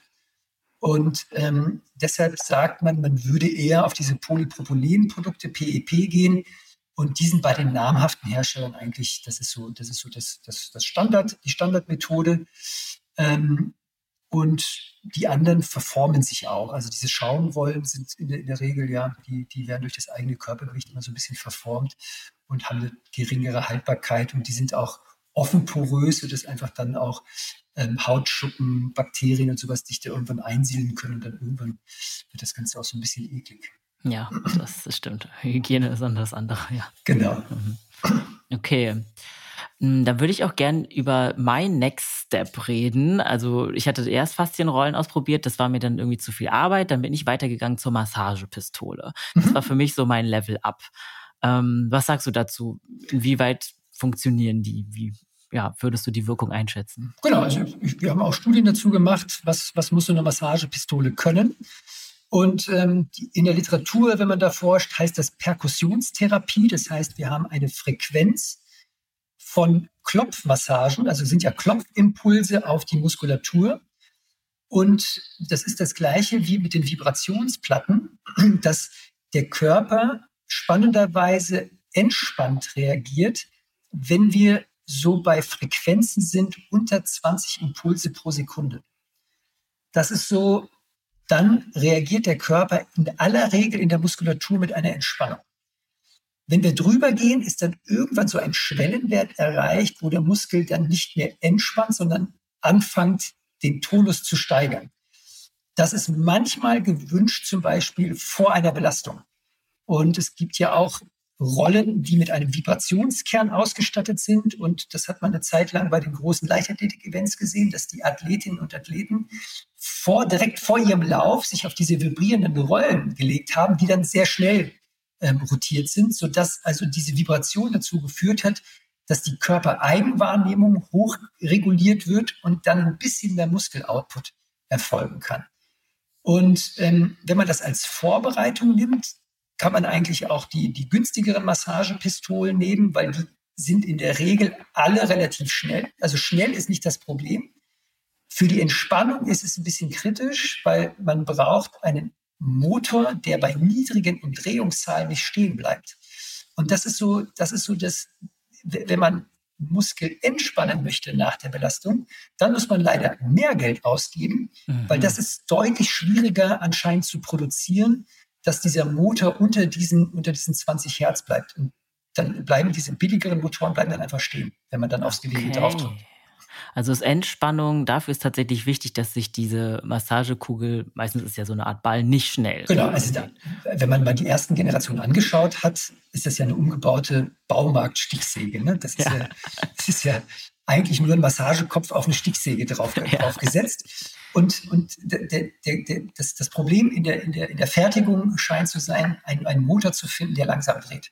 Speaker 1: Und ähm, deshalb sagt man, man würde eher auf diese Polypropylenprodukte, P E P, gehen. Und die sind bei den namhaften Herstellern eigentlich, das ist so, das ist so das, das, das Standard, die Standardmethode. Ähm, und die anderen verformen sich auch. Also diese Schaumrollen sind in der, in der Regel, ja, die, die werden durch das eigene Körpergewicht immer so ein bisschen verformt und haben eine geringere Haltbarkeit und die sind auch offen porös, sodass einfach dann auch ähm, Hautschuppen, Bakterien und sowas dich da irgendwann einsiedeln können und dann irgendwann wird das Ganze auch so ein bisschen eklig.
Speaker 2: Ja, das das stimmt. Hygiene ist dann das andere, ja.
Speaker 1: Genau.
Speaker 2: Mhm. Okay. Hm, dann würde ich auch gern über mein Next Step reden. Also, ich hatte erst Faszienrollen ausprobiert, das war mir dann irgendwie zu viel Arbeit. Dann bin ich weitergegangen zur Massagepistole. Das war
Speaker 1: Mhm.
Speaker 2: für mich so mein Level up. Ähm, was sagst du dazu? Inwieweit funktionieren die? Wie, ja, würdest du die Wirkung einschätzen?
Speaker 1: Genau, also ich, wir haben auch Studien dazu gemacht, was, was muss so eine Massagepistole können. Und ähm, die, in der Literatur, wenn man da forscht, heißt das Perkussionstherapie. Das heißt, wir haben eine Frequenz von Klopfmassagen, also sind ja Klopfimpulse auf die Muskulatur. Und das ist das Gleiche wie mit den Vibrationsplatten, dass der Körper spannenderweise entspannt reagiert, wenn wir so bei Frequenzen sind unter zwanzig Impulse pro Sekunde. Das ist so, dann reagiert der Körper in aller Regel in der Muskulatur mit einer Entspannung. Wenn wir drüber gehen, ist dann irgendwann so ein Schwellenwert erreicht, wo der Muskel dann nicht mehr entspannt, sondern anfängt, den Tonus zu steigern. Das ist manchmal gewünscht, zum Beispiel vor einer Belastung. Und es gibt ja auch Rollen, die mit einem Vibrationskern ausgestattet sind. Und das hat man eine Zeit lang bei den großen Leichtathletik-Events gesehen, dass die Athletinnen und Athleten vor, direkt vor ihrem Lauf sich auf diese vibrierenden Rollen gelegt haben, die dann sehr schnell ähm, rotiert sind, sodass also diese Vibration dazu geführt hat, dass die Körpereigenwahrnehmung hoch reguliert wird und dann ein bisschen mehr Muskeloutput erfolgen kann. Und ähm, wenn man das als Vorbereitung nimmt, kann man eigentlich auch die, die günstigeren Massagepistolen nehmen, weil die sind in der Regel alle relativ schnell. Also schnell ist nicht das Problem. Für die Entspannung ist es ein bisschen kritisch, weil man braucht einen Motor, der bei niedrigen Umdrehungszahlen nicht stehen bleibt. Und das ist so, das ist so das, wenn man Muskel entspannen möchte nach der Belastung, dann muss man leider mehr Geld ausgeben, mhm. weil das ist deutlich schwieriger anscheinend zu produzieren, dass dieser Motor unter diesen, unter diesen zwanzig Hertz bleibt. Und dann bleiben diese billigeren Motoren bleiben dann einfach stehen, wenn man dann aufs Gewebe
Speaker 2: Okay.
Speaker 1: draufdrückt.
Speaker 2: Also ist Entspannung, dafür ist tatsächlich wichtig, dass sich diese Massagekugel, meistens ist ja so eine Art Ball, nicht schnell.
Speaker 1: Genau, also da, wenn man mal die ersten Generationen angeschaut hat, ist das ja eine umgebaute Baumarkt-Stichsäge. Ne? Das, ist ja. Ja, das ist ja eigentlich nur ein Massagekopf auf eine Stichsäge drauf, ja. draufgesetzt. Und, und der, der, der, das, das Problem in der, in, der, in der Fertigung scheint zu sein, einen, einen Motor zu finden, der langsam dreht.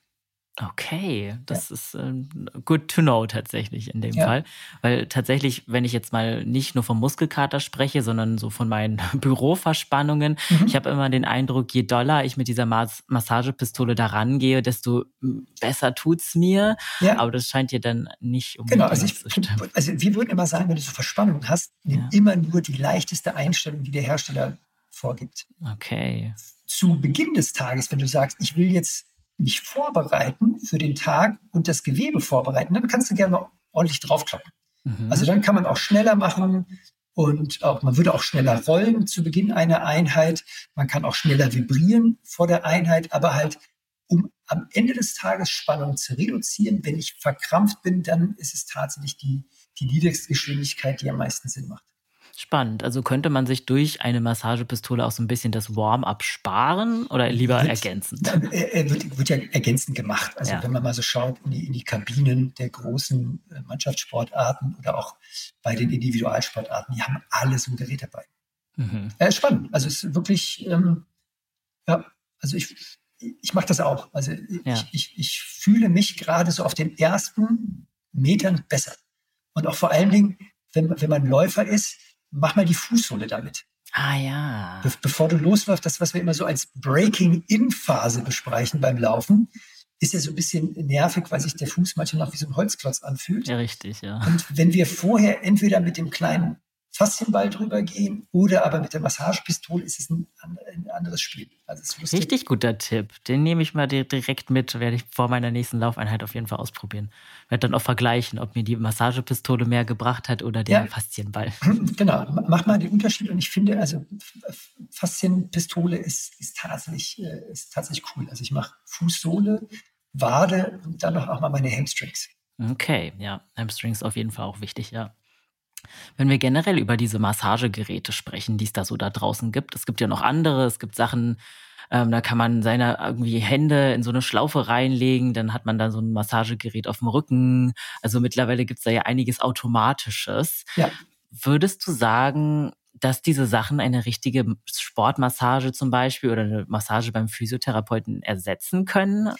Speaker 2: Okay, das ja. ist äh, good to know tatsächlich in dem
Speaker 1: ja.
Speaker 2: Fall. Weil tatsächlich, wenn ich jetzt mal nicht nur vom Muskelkater spreche, sondern so von meinen Büroverspannungen, mhm. ich habe immer den Eindruck, je doller ich mit dieser Mas- Massagepistole da rangehe, desto besser tut's mir. Ja. Aber das scheint dir dann nicht unbedingt
Speaker 1: genau, also ich, zu stimmen. Also wir würden immer sagen, wenn du so Verspannungen hast, nimm ja. immer nur die leichteste Einstellung, die der Hersteller vorgibt.
Speaker 2: Okay.
Speaker 1: Zu Beginn des Tages, wenn du sagst, ich will jetzt mich vorbereiten für den Tag und das Gewebe vorbereiten, dann kannst du gerne mal ordentlich draufkloppen. Mhm. Also dann kann man auch schneller machen und auch, man würde auch schneller rollen zu Beginn einer Einheit. Man kann auch schneller vibrieren vor der Einheit, aber halt, um am Ende des Tages Spannung zu reduzieren, wenn ich verkrampft bin, dann ist es tatsächlich die, die niedrigste Geschwindigkeit, die am meisten Sinn macht.
Speaker 2: Spannend. Also könnte man sich durch eine Massagepistole auch so ein bisschen das Warm-up sparen oder lieber wird, ergänzend?
Speaker 1: Er wird, wird ja ergänzend gemacht. Also ja. wenn man mal so schaut in die, in die Kabinen der großen Mannschaftssportarten oder auch bei den Individualsportarten, die haben alle so ein Gerät dabei. Mhm. Ja, ist spannend. Also es ist wirklich, ähm, ja, also ich, ich mache das auch. Also ja. ich, ich, ich fühle mich gerade so auf den ersten Metern besser. Und auch vor allen Dingen, wenn, wenn man Läufer ist, mach mal die Fußsohle damit.
Speaker 2: Ah ja.
Speaker 1: Be- bevor du losläufst, das, was wir immer so als Breaking-In-Phase besprechen beim Laufen, ist ja so ein bisschen nervig, weil sich der Fuß manchmal noch wie so ein Holzklotz anfühlt.
Speaker 2: Ja, richtig, ja.
Speaker 1: Und wenn wir vorher entweder mit dem kleinen Faszienball drüber gehen oder aber mit der Massagepistole, ist es ein, ein anderes Spiel. Also es ist
Speaker 2: richtig guter Tipp. Den nehme ich mal direkt mit, werde ich vor meiner nächsten Laufeinheit auf jeden Fall ausprobieren. Werde dann auch vergleichen, ob mir die Massagepistole mehr gebracht hat oder der ja. Faszienball.
Speaker 1: Genau, mach mal den Unterschied. Und ich finde, also Faszienpistole ist, ist, tatsächlich, ist tatsächlich cool. Also ich mache Fußsohle, Wade und dann noch auch mal meine Hamstrings.
Speaker 2: Okay, ja, Hamstrings auf jeden Fall auch wichtig, ja. Wenn wir generell über diese Massagegeräte sprechen, die es da so da draußen gibt, es gibt ja noch andere, es gibt Sachen, ähm, da kann man seine irgendwie Hände in so eine Schlaufe reinlegen, dann hat man dann so ein Massagegerät auf dem Rücken. Also mittlerweile gibt es da ja einiges Automatisches.
Speaker 1: Ja.
Speaker 2: Würdest du sagen, dass diese Sachen eine richtige Sportmassage zum Beispiel oder eine Massage beim Physiotherapeuten ersetzen können?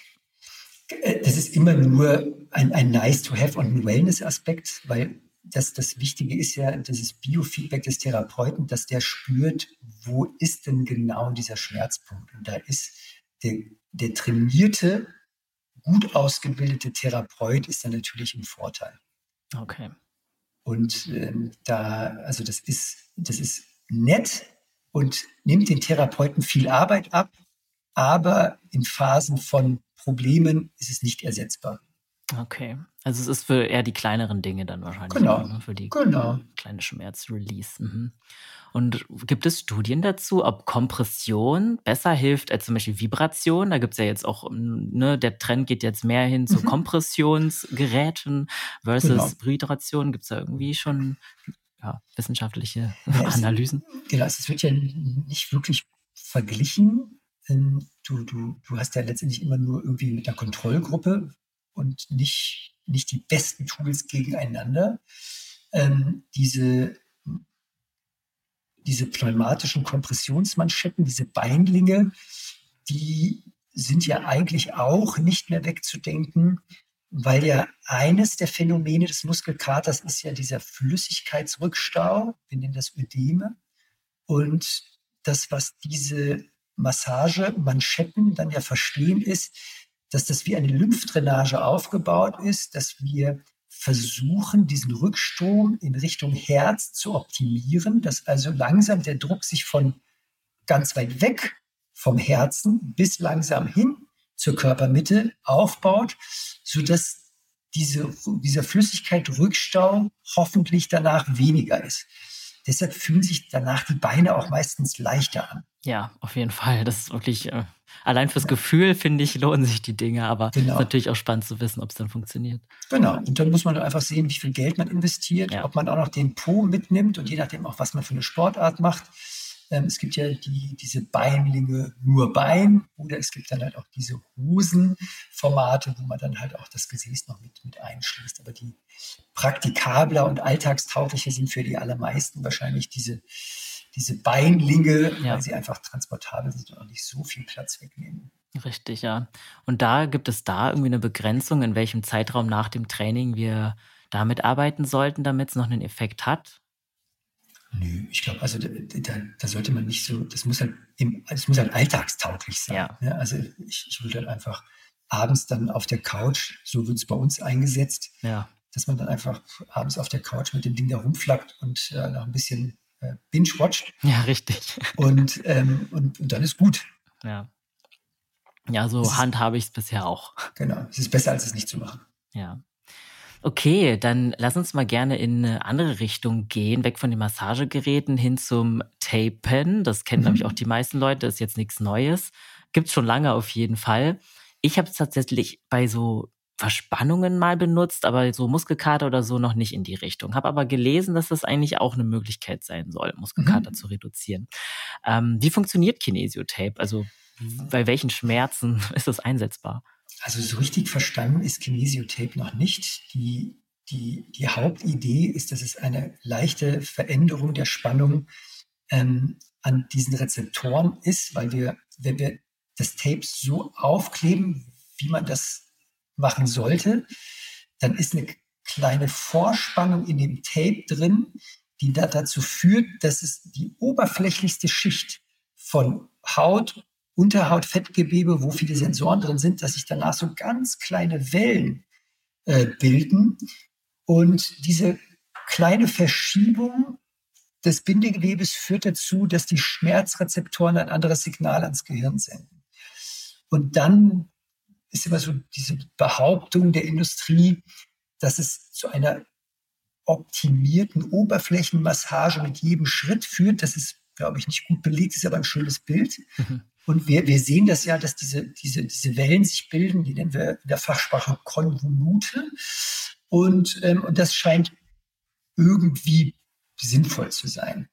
Speaker 1: Das ist immer nur ein, ein Nice-to-have und ein Wellness-Aspekt, weil Das, das Wichtige ist ja dieses Biofeedback des Therapeuten, dass der spürt, wo ist denn genau dieser Schmerzpunkt. Und da ist der, der trainierte, gut ausgebildete Therapeut ist dann natürlich im Vorteil.
Speaker 2: Okay.
Speaker 1: Und ähm, da, also das ist, das ist nett und nimmt den Therapeuten viel Arbeit ab, aber in Phasen von Problemen ist es nicht ersetzbar.
Speaker 2: Okay, also es ist für eher die kleineren Dinge dann wahrscheinlich.
Speaker 1: Genau,
Speaker 2: auch, ne? Für die
Speaker 1: genau.
Speaker 2: kleine Schmerzrelease. Mhm. Und gibt es Studien dazu, ob Kompression besser hilft als zum Beispiel Vibration? Da gibt es ja jetzt auch, ne, der Trend geht jetzt mehr hin zu mhm. Kompressionsgeräten versus genau. Vibration. Gibt es da irgendwie schon ja, wissenschaftliche ja, Analysen?
Speaker 1: Es, genau, es wird ja nicht wirklich verglichen. Du, du, du hast ja letztendlich immer nur irgendwie mit einer Kontrollgruppe und nicht, nicht die besten Tools gegeneinander. Ähm, diese, diese pneumatischen Kompressionsmanschetten, diese Beinlinge, die sind ja eigentlich auch nicht mehr wegzudenken, weil ja eines der Phänomene des Muskelkaters ist ja dieser Flüssigkeitsrückstau, wir nennen das Ödeme. Und das, was diese Massagemanschetten dann ja verstehen, ist, dass das wie eine Lymphdrainage aufgebaut ist, dass wir versuchen, diesen Rückstrom in Richtung Herz zu optimieren, dass also langsam der Druck sich von ganz weit weg vom Herzen bis langsam hin zur Körpermitte aufbaut, sodass diese, dieser Flüssigkeit-Rückstau hoffentlich danach weniger ist. Deshalb fühlen sich danach die Beine auch meistens leichter an.
Speaker 2: Ja, auf jeden Fall. Das ist wirklich, äh, allein fürs Gefühl, finde ich, lohnen sich die Dinge, aber es ist
Speaker 1: Genau.
Speaker 2: natürlich auch spannend zu wissen, ob es dann funktioniert.
Speaker 1: Genau. Und dann muss man einfach sehen, wie viel Geld man investiert,
Speaker 2: Ja.
Speaker 1: ob man auch noch den Po mitnimmt und je nachdem auch, was man für eine Sportart macht. Ähm, es gibt ja die, diese Beinlinge nur Bein oder es gibt dann halt auch diese Hosenformate, wo man dann halt auch das Gesäß noch mit, mit einschließt. Aber die praktikabler und alltagstauglicher sind für die allermeisten wahrscheinlich diese, diese Beinlinge,
Speaker 2: Ja.
Speaker 1: weil sie einfach transportabel sind und auch nicht so viel Platz wegnehmen.
Speaker 2: Richtig, ja. Und da gibt es da irgendwie eine Begrenzung, in welchem Zeitraum nach dem Training wir damit arbeiten sollten, damit es noch einen Effekt hat?
Speaker 1: Nö, ich glaube, also da, da, da sollte man nicht so, das muss halt, im, es muss halt alltagstauglich sein.
Speaker 2: Ja.
Speaker 1: Ne? Also ich, ich würde dann einfach abends dann auf der Couch, so wird es bei uns eingesetzt,
Speaker 2: Ja.
Speaker 1: dass man dann einfach abends auf der Couch mit dem Ding da rumflackt und äh, noch ein bisschen äh, binge-watcht
Speaker 2: Ja, richtig.
Speaker 1: und, ähm, und, und dann ist gut.
Speaker 2: Ja. Ja, so
Speaker 1: Es ist-
Speaker 2: handhabe ich es bisher auch.
Speaker 1: Genau, es ist besser, als es nicht zu machen.
Speaker 2: Ja. Okay, dann lass uns mal gerne in eine andere Richtung gehen, weg von den Massagegeräten hin zum Tapen. Das kennen, glaube ich,
Speaker 1: Mhm.
Speaker 2: auch die meisten Leute, ist jetzt nichts Neues. Gibt's schon lange auf jeden Fall. Ich habe es tatsächlich bei so Verspannungen mal benutzt, aber so Muskelkater oder so noch nicht in die Richtung. Habe aber gelesen, dass das eigentlich auch eine Möglichkeit sein soll, Muskelkater
Speaker 1: Mhm.
Speaker 2: zu reduzieren. Ähm, wie funktioniert Kinesiotape? Also bei welchen Schmerzen ist das einsetzbar?
Speaker 1: Also so richtig verstanden ist Kinesiotape noch nicht. Die, die, die Hauptidee ist, dass es eine leichte Veränderung der Spannung ähm, an diesen Rezeptoren ist, weil wir, wenn wir das Tape so aufkleben, wie man das machen sollte, dann ist eine kleine Vorspannung in dem Tape drin, die da dazu führt, dass es die oberflächlichste Schicht von Haut, Unterhaut, Fettgewebe, wo viele Sensoren drin sind, dass sich danach so ganz kleine Wellen äh, bilden. Und diese kleine Verschiebung des Bindegewebes führt dazu, dass die Schmerzrezeptoren ein anderes Signal ans Gehirn senden. Und dann ist immer so diese Behauptung der Industrie, dass es zu einer optimierten Oberflächenmassage mit jedem Schritt führt. Das ist, glaube ich, nicht gut belegt, ist aber ein schönes Bild.
Speaker 2: Mhm.
Speaker 1: Und wir, wir sehen das ja, dass diese, diese, diese Wellen sich bilden, die nennen wir in der Fachsprache Konvolute. Und, ähm, und das scheint irgendwie sinnvoll zu sein.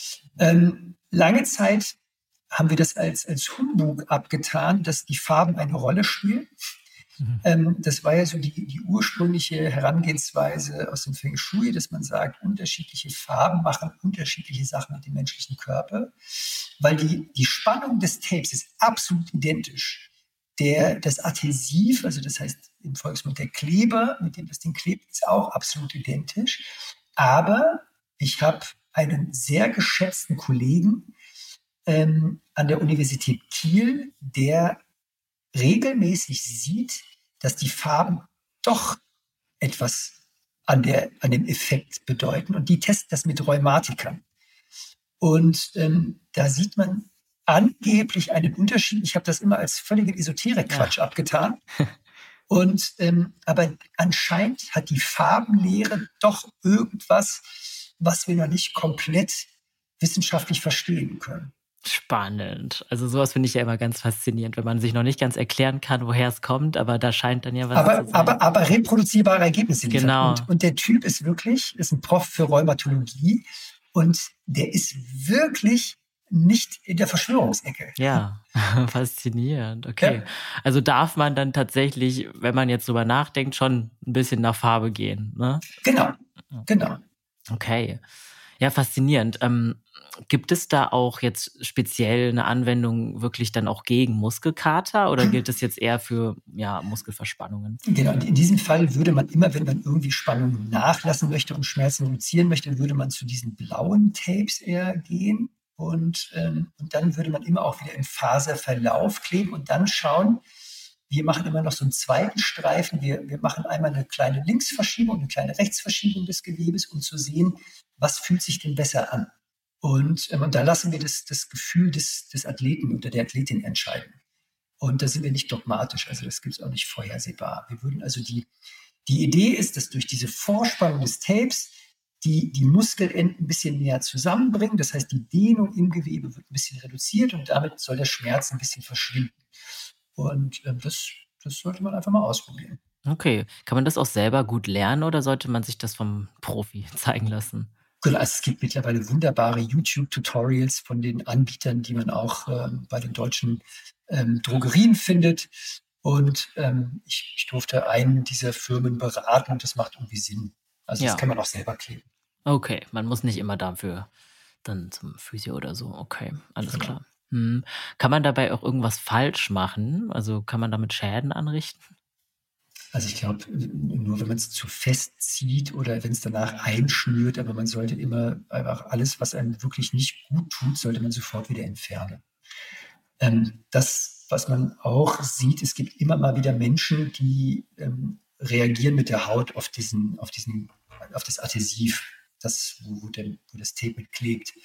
Speaker 1: Ähm, lange Zeit haben wir das als, als Humbug abgetan, dass die Farben eine Rolle spielen.
Speaker 2: Mhm.
Speaker 1: Ähm, das war ja so die, die ursprüngliche Herangehensweise aus dem Feng Shui, dass man sagt, unterschiedliche Farben machen unterschiedliche Sachen mit dem menschlichen Körper, weil die, die Spannung des Tapes ist absolut identisch. Der, das Adhesiv, also das heißt im Volksmund der Kleber, mit dem das Ding klebt, ist auch absolut identisch. Aber ich habe einen sehr geschätzten Kollegen ähm, an der Universität Kiel, der regelmäßig sieht, dass die Farben doch etwas an, der, an dem Effekt bedeuten. Und die testen das mit Rheumatikern. Und ähm, da sieht man angeblich einen Unterschied. Ich habe das immer als völligen Esoterik-Quatsch
Speaker 2: Ja.
Speaker 1: abgetan. Und, ähm, aber anscheinend hat die Farbenlehre doch irgendwas, was wir noch nicht komplett wissenschaftlich verstehen können.
Speaker 2: Spannend. Also sowas finde ich ja immer ganz faszinierend, wenn man sich noch nicht ganz erklären kann, woher es kommt, aber da scheint dann ja was
Speaker 1: Aber,
Speaker 2: zu sein.
Speaker 1: aber, aber reproduzierbare Ergebnisse liefert.
Speaker 2: Genau.
Speaker 1: Und, und der Typ ist wirklich, ist ein Prof für Rheumatologie und der ist wirklich nicht in der Verschwörungsecke.
Speaker 2: Ja, faszinierend. Okay.
Speaker 1: Ja.
Speaker 2: Also darf man dann tatsächlich, wenn man jetzt drüber nachdenkt, schon ein bisschen nach Farbe gehen, ne?
Speaker 1: Genau, genau.
Speaker 2: Okay. Ja, faszinierend. Ähm, gibt es da auch jetzt speziell eine Anwendung wirklich dann auch gegen Muskelkater oder gilt es jetzt eher für ja, Muskelverspannungen?
Speaker 1: Genau, und in diesem Fall würde man immer, wenn man irgendwie Spannung nachlassen möchte und Schmerzen reduzieren möchte, würde man zu diesen blauen Tapes eher gehen. Und, ähm, und dann würde man immer auch wieder im Faserverlauf kleben und dann schauen, wir machen immer noch so einen zweiten Streifen. Wir, wir machen einmal eine kleine Linksverschiebung, eine kleine Rechtsverschiebung des Gewebes, um zu sehen, was fühlt sich denn besser an. Und, ähm, und da lassen wir das, das Gefühl des, des Athleten oder der Athletin entscheiden. Und da sind wir nicht dogmatisch, also das gibt es auch nicht vorhersehbar. Wir würden also die, Die Idee ist, dass durch diese Vorspannung des Tapes die, die Muskelenden ein bisschen näher zusammenbringen. Das heißt, die Dehnung im Gewebe wird ein bisschen reduziert und damit soll der Schmerz ein bisschen verschwinden. Und ähm, das, das sollte man einfach mal ausprobieren.
Speaker 2: Okay. Kann man das auch selber gut lernen oder sollte man sich das vom Profi zeigen lassen?
Speaker 1: Also es gibt mittlerweile wunderbare YouTube-Tutorials von den Anbietern, die man auch ähm, bei den deutschen ähm, Drogerien findet. Und ähm, ich, ich durfte einen dieser Firmen beraten und das macht irgendwie Sinn. Also das
Speaker 2: Ja.
Speaker 1: kann man auch selber kleben.
Speaker 2: Okay, man muss nicht immer dafür dann zum Physio oder so. Okay, alles
Speaker 1: Genau.
Speaker 2: klar. Hm. Kann man dabei auch irgendwas falsch machen? Also kann man damit Schäden anrichten?
Speaker 1: Also ich glaube, nur wenn man es zu fest zieht oder wenn es danach einschnürt, aber man sollte immer einfach alles, was einem wirklich nicht gut tut, sollte man sofort wieder entfernen. Ähm, das, was man auch sieht, es gibt immer mal wieder Menschen, die ähm, reagieren mit der Haut auf diesen, auf diesen, auf das Adhesiv, das, wo, wo, der, wo das Tape mitklebt.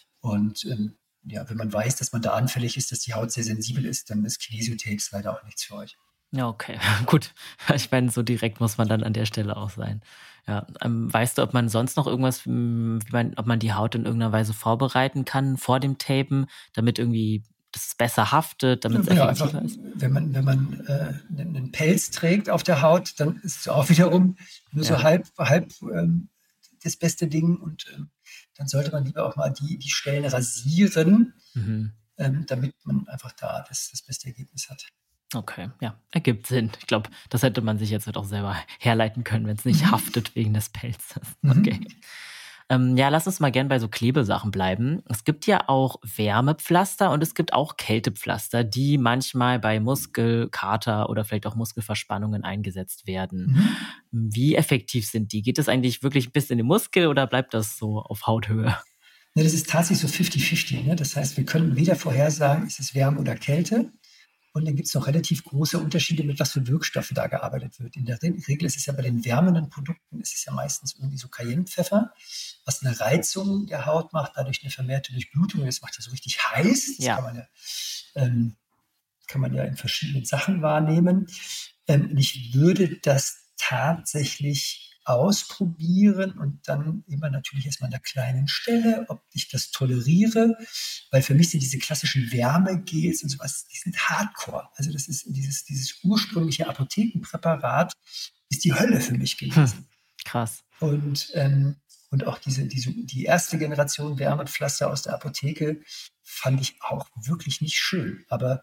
Speaker 1: Und ähm, ja, wenn man weiß, dass man da anfällig ist, dass die Haut sehr sensibel ist, dann ist Kinesiotapes leider auch nichts für euch.
Speaker 2: Ja, okay, gut. Ich meine, so direkt muss man dann an der Stelle auch sein. Ja, ähm, weißt du, ob man sonst noch irgendwas, hm, wie man, ob man die Haut in irgendeiner Weise vorbereiten kann vor dem Tapen, damit irgendwie das besser haftet, damit es
Speaker 1: Ja, einfach,
Speaker 2: effektiver ist?
Speaker 1: wenn man, wenn man äh, einen einen Pelz trägt auf der Haut, dann ist es auch wiederum nur so
Speaker 2: Ja.
Speaker 1: halb, halb ähm, das beste Ding. Und ähm, dann sollte man lieber auch mal die, die Stellen rasieren,
Speaker 2: Mhm.
Speaker 1: ähm, damit man einfach da das, das beste Ergebnis hat.
Speaker 2: Okay, ja, ergibt Sinn. Ich glaube, das hätte man sich jetzt halt auch selber herleiten können, wenn es nicht
Speaker 1: Mhm.
Speaker 2: haftet wegen des Pelzes.
Speaker 1: Mhm.
Speaker 2: Okay. Ähm, ja, lass uns mal gern bei so Klebesachen bleiben. Es gibt ja auch Wärmepflaster und es gibt auch Kältepflaster, die manchmal bei Muskelkater oder vielleicht auch Muskelverspannungen eingesetzt werden.
Speaker 1: Mhm.
Speaker 2: Wie effektiv sind die? Geht das eigentlich wirklich bis in den Muskel oder bleibt das so auf Hauthöhe?
Speaker 1: Ne, das ist tatsächlich so fifty fifty. Ne? Das heißt, wir können weder vorhersagen, ist es Wärme oder Kälte. Und dann gibt es noch relativ große Unterschiede, mit was für Wirkstoffen da gearbeitet wird. In der Re- Regel ist es ja bei den wärmenden Produkten, ist es ja meistens irgendwie so Cayennepfeffer, was eine Reizung der Haut macht, dadurch eine vermehrte Durchblutung. Das macht ja so richtig heiß. Das
Speaker 2: Ja.
Speaker 1: kann man ja, ähm, kann man ja in verschiedenen Sachen wahrnehmen. Ähm, und ich würde das tatsächlich ausprobieren und dann immer natürlich erstmal an der kleinen Stelle, ob ich das toleriere, weil für mich sind diese klassischen Wärmegels und sowas, die sind Hardcore. Also das ist dieses, dieses ursprüngliche Apothekenpräparat ist die Hölle für mich gewesen.
Speaker 2: Hm, krass.
Speaker 1: Und, ähm, und auch diese, diese, die erste Generation Wärmepflaster aus der Apotheke fand ich auch wirklich nicht schön. Aber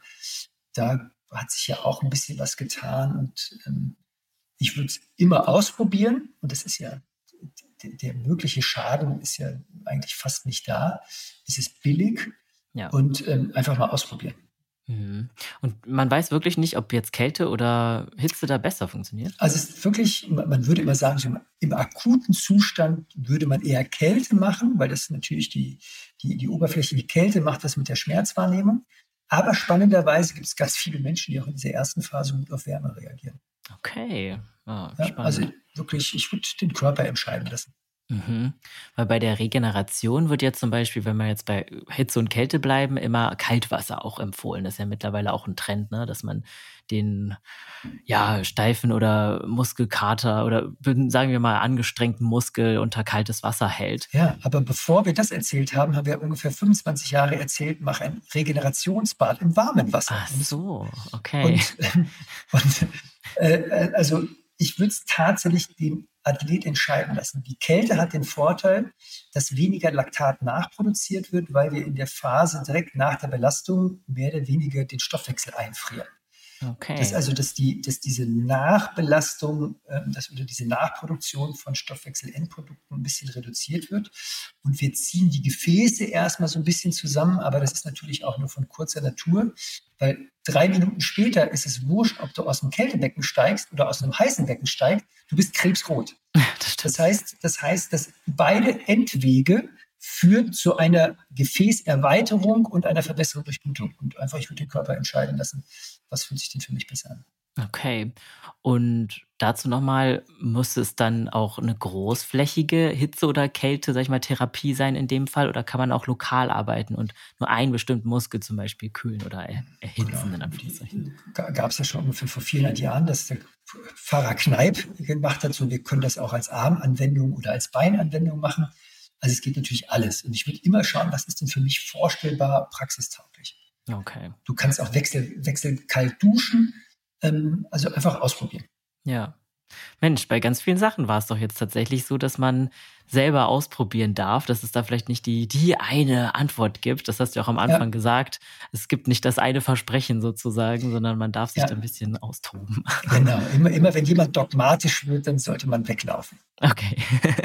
Speaker 1: da hat sich ja auch ein bisschen was getan und ähm, ich würde es immer ausprobieren und das ist ja, der, der mögliche Schaden ist ja eigentlich fast nicht da. Es ist billig
Speaker 2: Ja.
Speaker 1: und ähm, einfach mal ausprobieren.
Speaker 2: Mhm. Und man weiß wirklich nicht, ob jetzt Kälte oder Hitze da besser funktioniert?
Speaker 1: Also es ist wirklich, man würde immer sagen, so im, im akuten Zustand würde man eher Kälte machen, weil das natürlich die, die, die oberflächliche Kälte macht was mit der Schmerzwahrnehmung. Aber spannenderweise gibt es ganz viele Menschen, die auch in dieser ersten Phase gut auf Wärme reagieren.
Speaker 2: Okay, ah,
Speaker 1: Ja, also
Speaker 2: spannend.
Speaker 1: wirklich, ich würde den Körper entscheiden lassen.
Speaker 2: Mhm. Weil bei der Regeneration wird jetzt zum Beispiel, wenn wir jetzt bei Hitze und Kälte bleiben, immer Kaltwasser auch empfohlen. Das ist ja mittlerweile auch ein Trend, ne? Dass man den ja, steifen oder Muskelkater oder sagen wir mal angestrengten Muskel unter kaltes Wasser hält.
Speaker 1: Ja, aber bevor wir das erzählt haben, haben wir ungefähr fünfundzwanzig Jahre erzählt, mach ein Regenerationsbad im warmen Wasser.
Speaker 2: Ach so, okay.
Speaker 1: Und, und äh, also ich würde es tatsächlich den Athlet entscheiden lassen. Die Kälte hat den Vorteil, dass weniger Laktat nachproduziert wird, weil wir in der Phase direkt nach der Belastung mehr oder weniger den Stoffwechsel einfrieren.
Speaker 2: Okay.
Speaker 1: Dass also dass die, dass diese Nachbelastung äh, dass, oder diese Nachproduktion von Stoffwechselendprodukten ein bisschen reduziert wird. Und wir ziehen die Gefäße erstmal so ein bisschen zusammen, aber das ist natürlich auch nur von kurzer Natur, weil drei Minuten später ist es wurscht, ob du aus dem Kältebecken steigst oder aus einem heißen Becken steigst, du bist krebsrot.
Speaker 2: Das,
Speaker 1: das, heißt, das heißt, dass beide Endwege führen zu einer Gefäßerweiterung und einer Verbesserung durch Blutung. Und einfach, ich würde den Körper entscheiden lassen, was fühlt sich denn für mich besser an.
Speaker 2: Okay. Und dazu nochmal, muss es dann auch eine großflächige Hitze oder Kälte, sage ich mal, Therapie sein in dem Fall oder kann man auch lokal arbeiten und nur einen bestimmten Muskel zum Beispiel kühlen oder er
Speaker 1: Genau,
Speaker 2: erhitzen in Anführungszeichen?
Speaker 1: die gab es ja schon ungefähr vor vierhundert Jahren, dass der Pfarrer Kneipp gemacht hat, so wir können das auch als Armanwendung oder als Beinanwendung machen. Also es geht natürlich alles. Und ich würde immer schauen, was ist denn für mich vorstellbar praxistauglich.
Speaker 2: Okay.
Speaker 1: Du kannst auch wechsel, wechselkalt duschen, ähm, also einfach ausprobieren.
Speaker 2: Ja. Mensch, bei ganz vielen Sachen war es doch jetzt tatsächlich so, dass man selber ausprobieren darf, dass es da vielleicht nicht die die eine Antwort gibt. Das hast du ja auch am
Speaker 1: Ja,
Speaker 2: Anfang gesagt. Es gibt nicht das eine Versprechen sozusagen, sondern man darf sich da
Speaker 1: ja,
Speaker 2: ein bisschen austoben.
Speaker 1: genau. Immer, immer wenn jemand dogmatisch wird, dann sollte man weglaufen.
Speaker 2: Okay.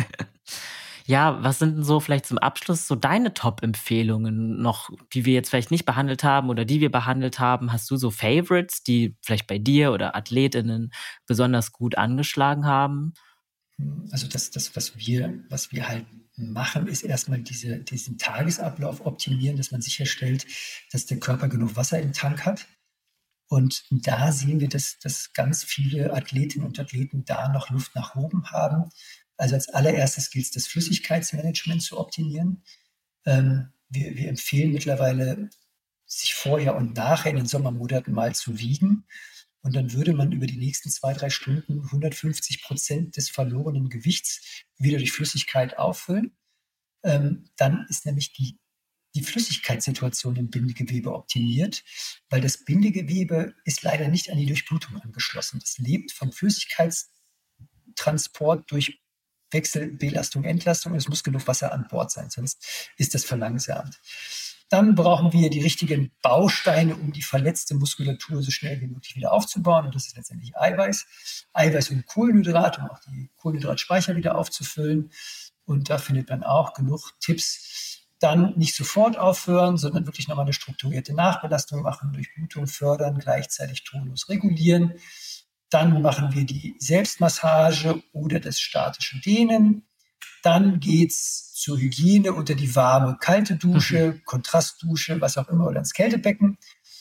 Speaker 2: Ja, was sind denn so vielleicht zum Abschluss so deine Top-Empfehlungen noch, die wir jetzt vielleicht nicht behandelt haben oder die wir behandelt haben? Hast du so Favorites, die vielleicht bei dir oder AthletInnen besonders gut angeschlagen haben?
Speaker 1: Also das, das was, wir, was wir halt machen, ist erstmal diese, diesen Tagesablauf optimieren, dass man sicherstellt, dass der Körper genug Wasser im Tank hat. Und da sehen wir, dass, dass ganz viele Athletinnen und Athleten da noch Luft nach oben haben. Also als allererstes gilt es, das Flüssigkeitsmanagement zu optimieren. Ähm, wir, wir empfehlen mittlerweile, sich vorher und nachher in den Sommermonaten mal zu wiegen. Und dann würde man über die nächsten zwei, drei Stunden hundertfünfzig Prozent des verlorenen Gewichts wieder durch Flüssigkeit auffüllen. Ähm, dann ist nämlich die, die Flüssigkeitssituation im Bindegewebe optimiert, weil das Bindegewebe ist leider nicht an die Durchblutung angeschlossen. Das lebt vom Flüssigkeitstransport durch Wechselbelastung, Entlastung. Es muss genug Wasser an Bord sein, sonst ist das verlangsamt. Dann brauchen wir die richtigen Bausteine, um die verletzte Muskulatur so schnell wie möglich wieder aufzubauen. Und das ist letztendlich Eiweiß. Eiweiß und Kohlenhydrat, um auch die Kohlenhydratspeicher wieder aufzufüllen. Und da findet man auch genug Tipps. Dann nicht sofort aufhören, sondern wirklich nochmal eine strukturierte Nachbelastung machen, Durchblutung fördern, gleichzeitig Tonus regulieren. Dann machen wir die Selbstmassage oder das statische Dehnen. Dann geht es zur Hygiene unter die warme, kalte Dusche, Kontrastdusche, was auch immer, oder ins Kältebecken.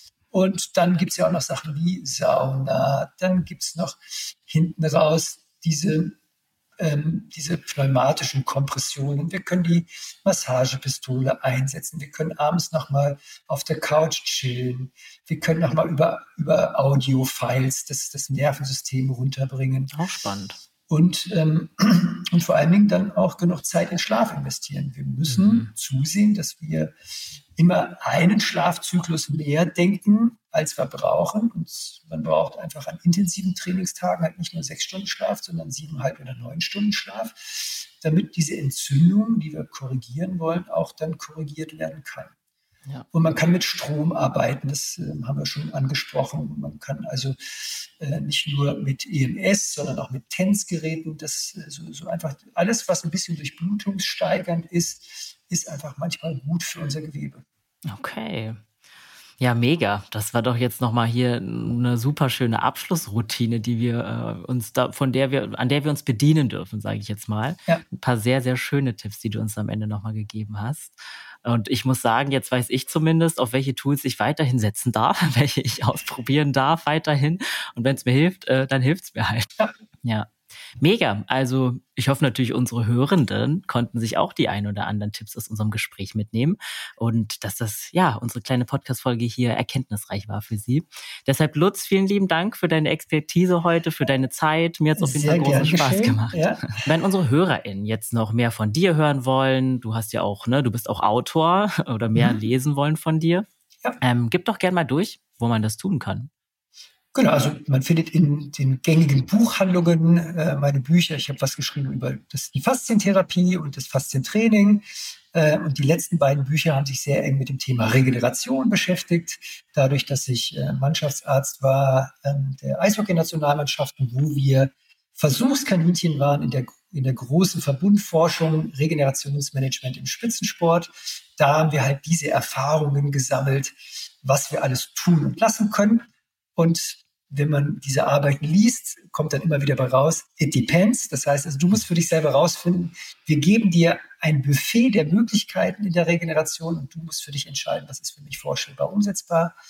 Speaker 1: Und dann gibt es ja auch noch Sachen wie Sauna. Dann gibt es noch hinten raus diese, ähm, diese pneumatischen Kompressionen. Wir können die Massagepistole einsetzen. Wir können abends nochmal auf der Couch chillen. Wir können nochmal über, über Audio-Files das, das Nervensystem runterbringen.
Speaker 2: Auch spannend.
Speaker 1: Und, ähm, und vor allen Dingen dann auch genug Zeit in Schlaf investieren. Wir müssen
Speaker 2: Mhm.
Speaker 1: zusehen, dass wir immer einen Schlafzyklus mehr denken, als wir brauchen. Und man braucht einfach an intensiven Trainingstagen halt nicht nur sechs Stunden Schlaf, sondern siebeneinhalb oder neun Stunden Schlaf, damit diese Entzündung, die wir korrigieren wollen, auch dann korrigiert werden kann.
Speaker 2: Ja.
Speaker 1: Und man kann mit Strom arbeiten, das äh, haben wir schon angesprochen. Man kann also äh, nicht nur mit E M S, sondern auch mit TENS-Geräten, das äh, so, so einfach alles, was ein bisschen durchblutungssteigernd ist, ist einfach manchmal gut für unser Gewebe.
Speaker 2: Okay. Ja, mega. Das war doch jetzt noch mal hier eine super schöne Abschlussroutine, die wir, äh, uns da von der wir an der wir uns bedienen dürfen, sage ich jetzt mal.
Speaker 1: Ja.
Speaker 2: Ein paar sehr, sehr schöne Tipps, die du uns am Ende noch mal gegeben hast. Und ich muss sagen, jetzt weiß ich zumindest, auf welche Tools ich weiterhin setzen darf, welche ich ausprobieren darf weiterhin. Und wenn es mir hilft, äh, dann hilft's mir halt.
Speaker 1: Ja.
Speaker 2: Ja. Mega. Also ich hoffe natürlich, unsere Hörenden konnten sich auch die ein oder anderen Tipps aus unserem Gespräch mitnehmen und dass das, ja, unsere kleine Podcast-Folge hier erkenntnisreich war für Sie. Deshalb, Lutz, vielen lieben Dank für deine Expertise heute, für deine Zeit. Mir hat es auf jeden Fall
Speaker 1: Sehr
Speaker 2: großen
Speaker 1: gern
Speaker 2: Spaß
Speaker 1: geschehen.
Speaker 2: gemacht.
Speaker 1: Ja.
Speaker 2: Wenn unsere HörerInnen jetzt noch mehr von dir hören wollen, du hast ja auch, ne, du bist auch Autor oder mehr
Speaker 1: Mhm.
Speaker 2: lesen wollen von dir,
Speaker 1: Ja.
Speaker 2: ähm, gib doch gerne mal durch, wo man das tun kann.
Speaker 1: Genau, also man findet in den gängigen Buchhandlungen äh, meine Bücher. Ich habe was geschrieben über das, die Faszientherapie und das Faszientraining. Äh, und die letzten beiden Bücher haben sich sehr eng mit dem Thema Regeneration beschäftigt. Dadurch, dass ich äh, Mannschaftsarzt war ähm, der Eishockey-Nationalmannschaften, wo wir Versuchskaninchen waren in der, in der großen Verbundforschung Regenerationsmanagement im Spitzensport. Da haben wir halt diese Erfahrungen gesammelt, was wir alles tun und lassen können. Und wenn man diese Arbeiten liest, kommt dann immer wieder bei raus, it depends. Das heißt, also du musst für dich selber rausfinden, wir geben dir ein Buffet der Möglichkeiten in der Regeneration und du musst für dich entscheiden, was ist für mich vorstellbar, umsetzbar.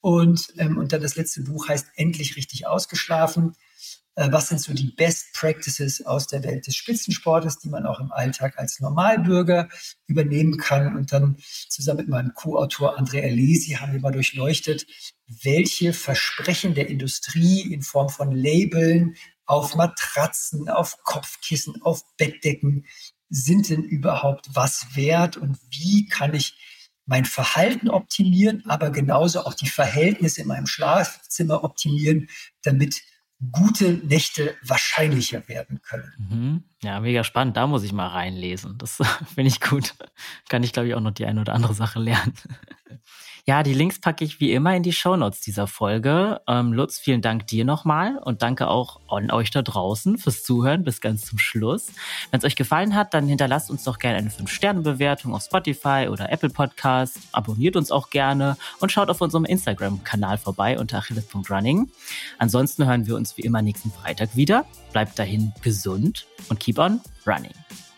Speaker 1: Und, ähm, und dann das letzte Buch heißt Endlich richtig ausgeschlafen. Äh, was sind so die Best Practices aus der Welt des Spitzensportes, die man auch im Alltag als Normalbürger übernehmen kann? Und dann zusammen mit meinem Co-Autor Andrea Lesi haben wir mal durchleuchtet, welche Versprechen der Industrie in Form von Labeln auf Matratzen, auf Kopfkissen, auf Bettdecken sind denn überhaupt was wert und wie kann ich mein Verhalten optimieren, aber genauso auch die Verhältnisse in meinem Schlafzimmer optimieren, damit gute Nächte wahrscheinlicher werden können.
Speaker 2: Mhm. Ja, mega spannend. Da muss ich mal reinlesen. Das finde ich gut. Kann ich, glaube ich, auch noch die eine oder andere Sache lernen. Ja, die Links packe ich wie immer in die Shownotes dieser Folge. Ähm, Lutz, vielen Dank dir nochmal und danke auch an euch da draußen fürs Zuhören bis ganz zum Schluss. Wenn es euch gefallen hat, dann hinterlasst uns doch gerne eine fünf Sterne Bewertung auf Spotify oder Apple Podcast. Abonniert uns auch gerne und schaut auf unserem Instagram-Kanal vorbei unter achilles punkt running. Ansonsten hören wir uns wie immer nächsten Freitag wieder. Bleibt dahin gesund und keep on running.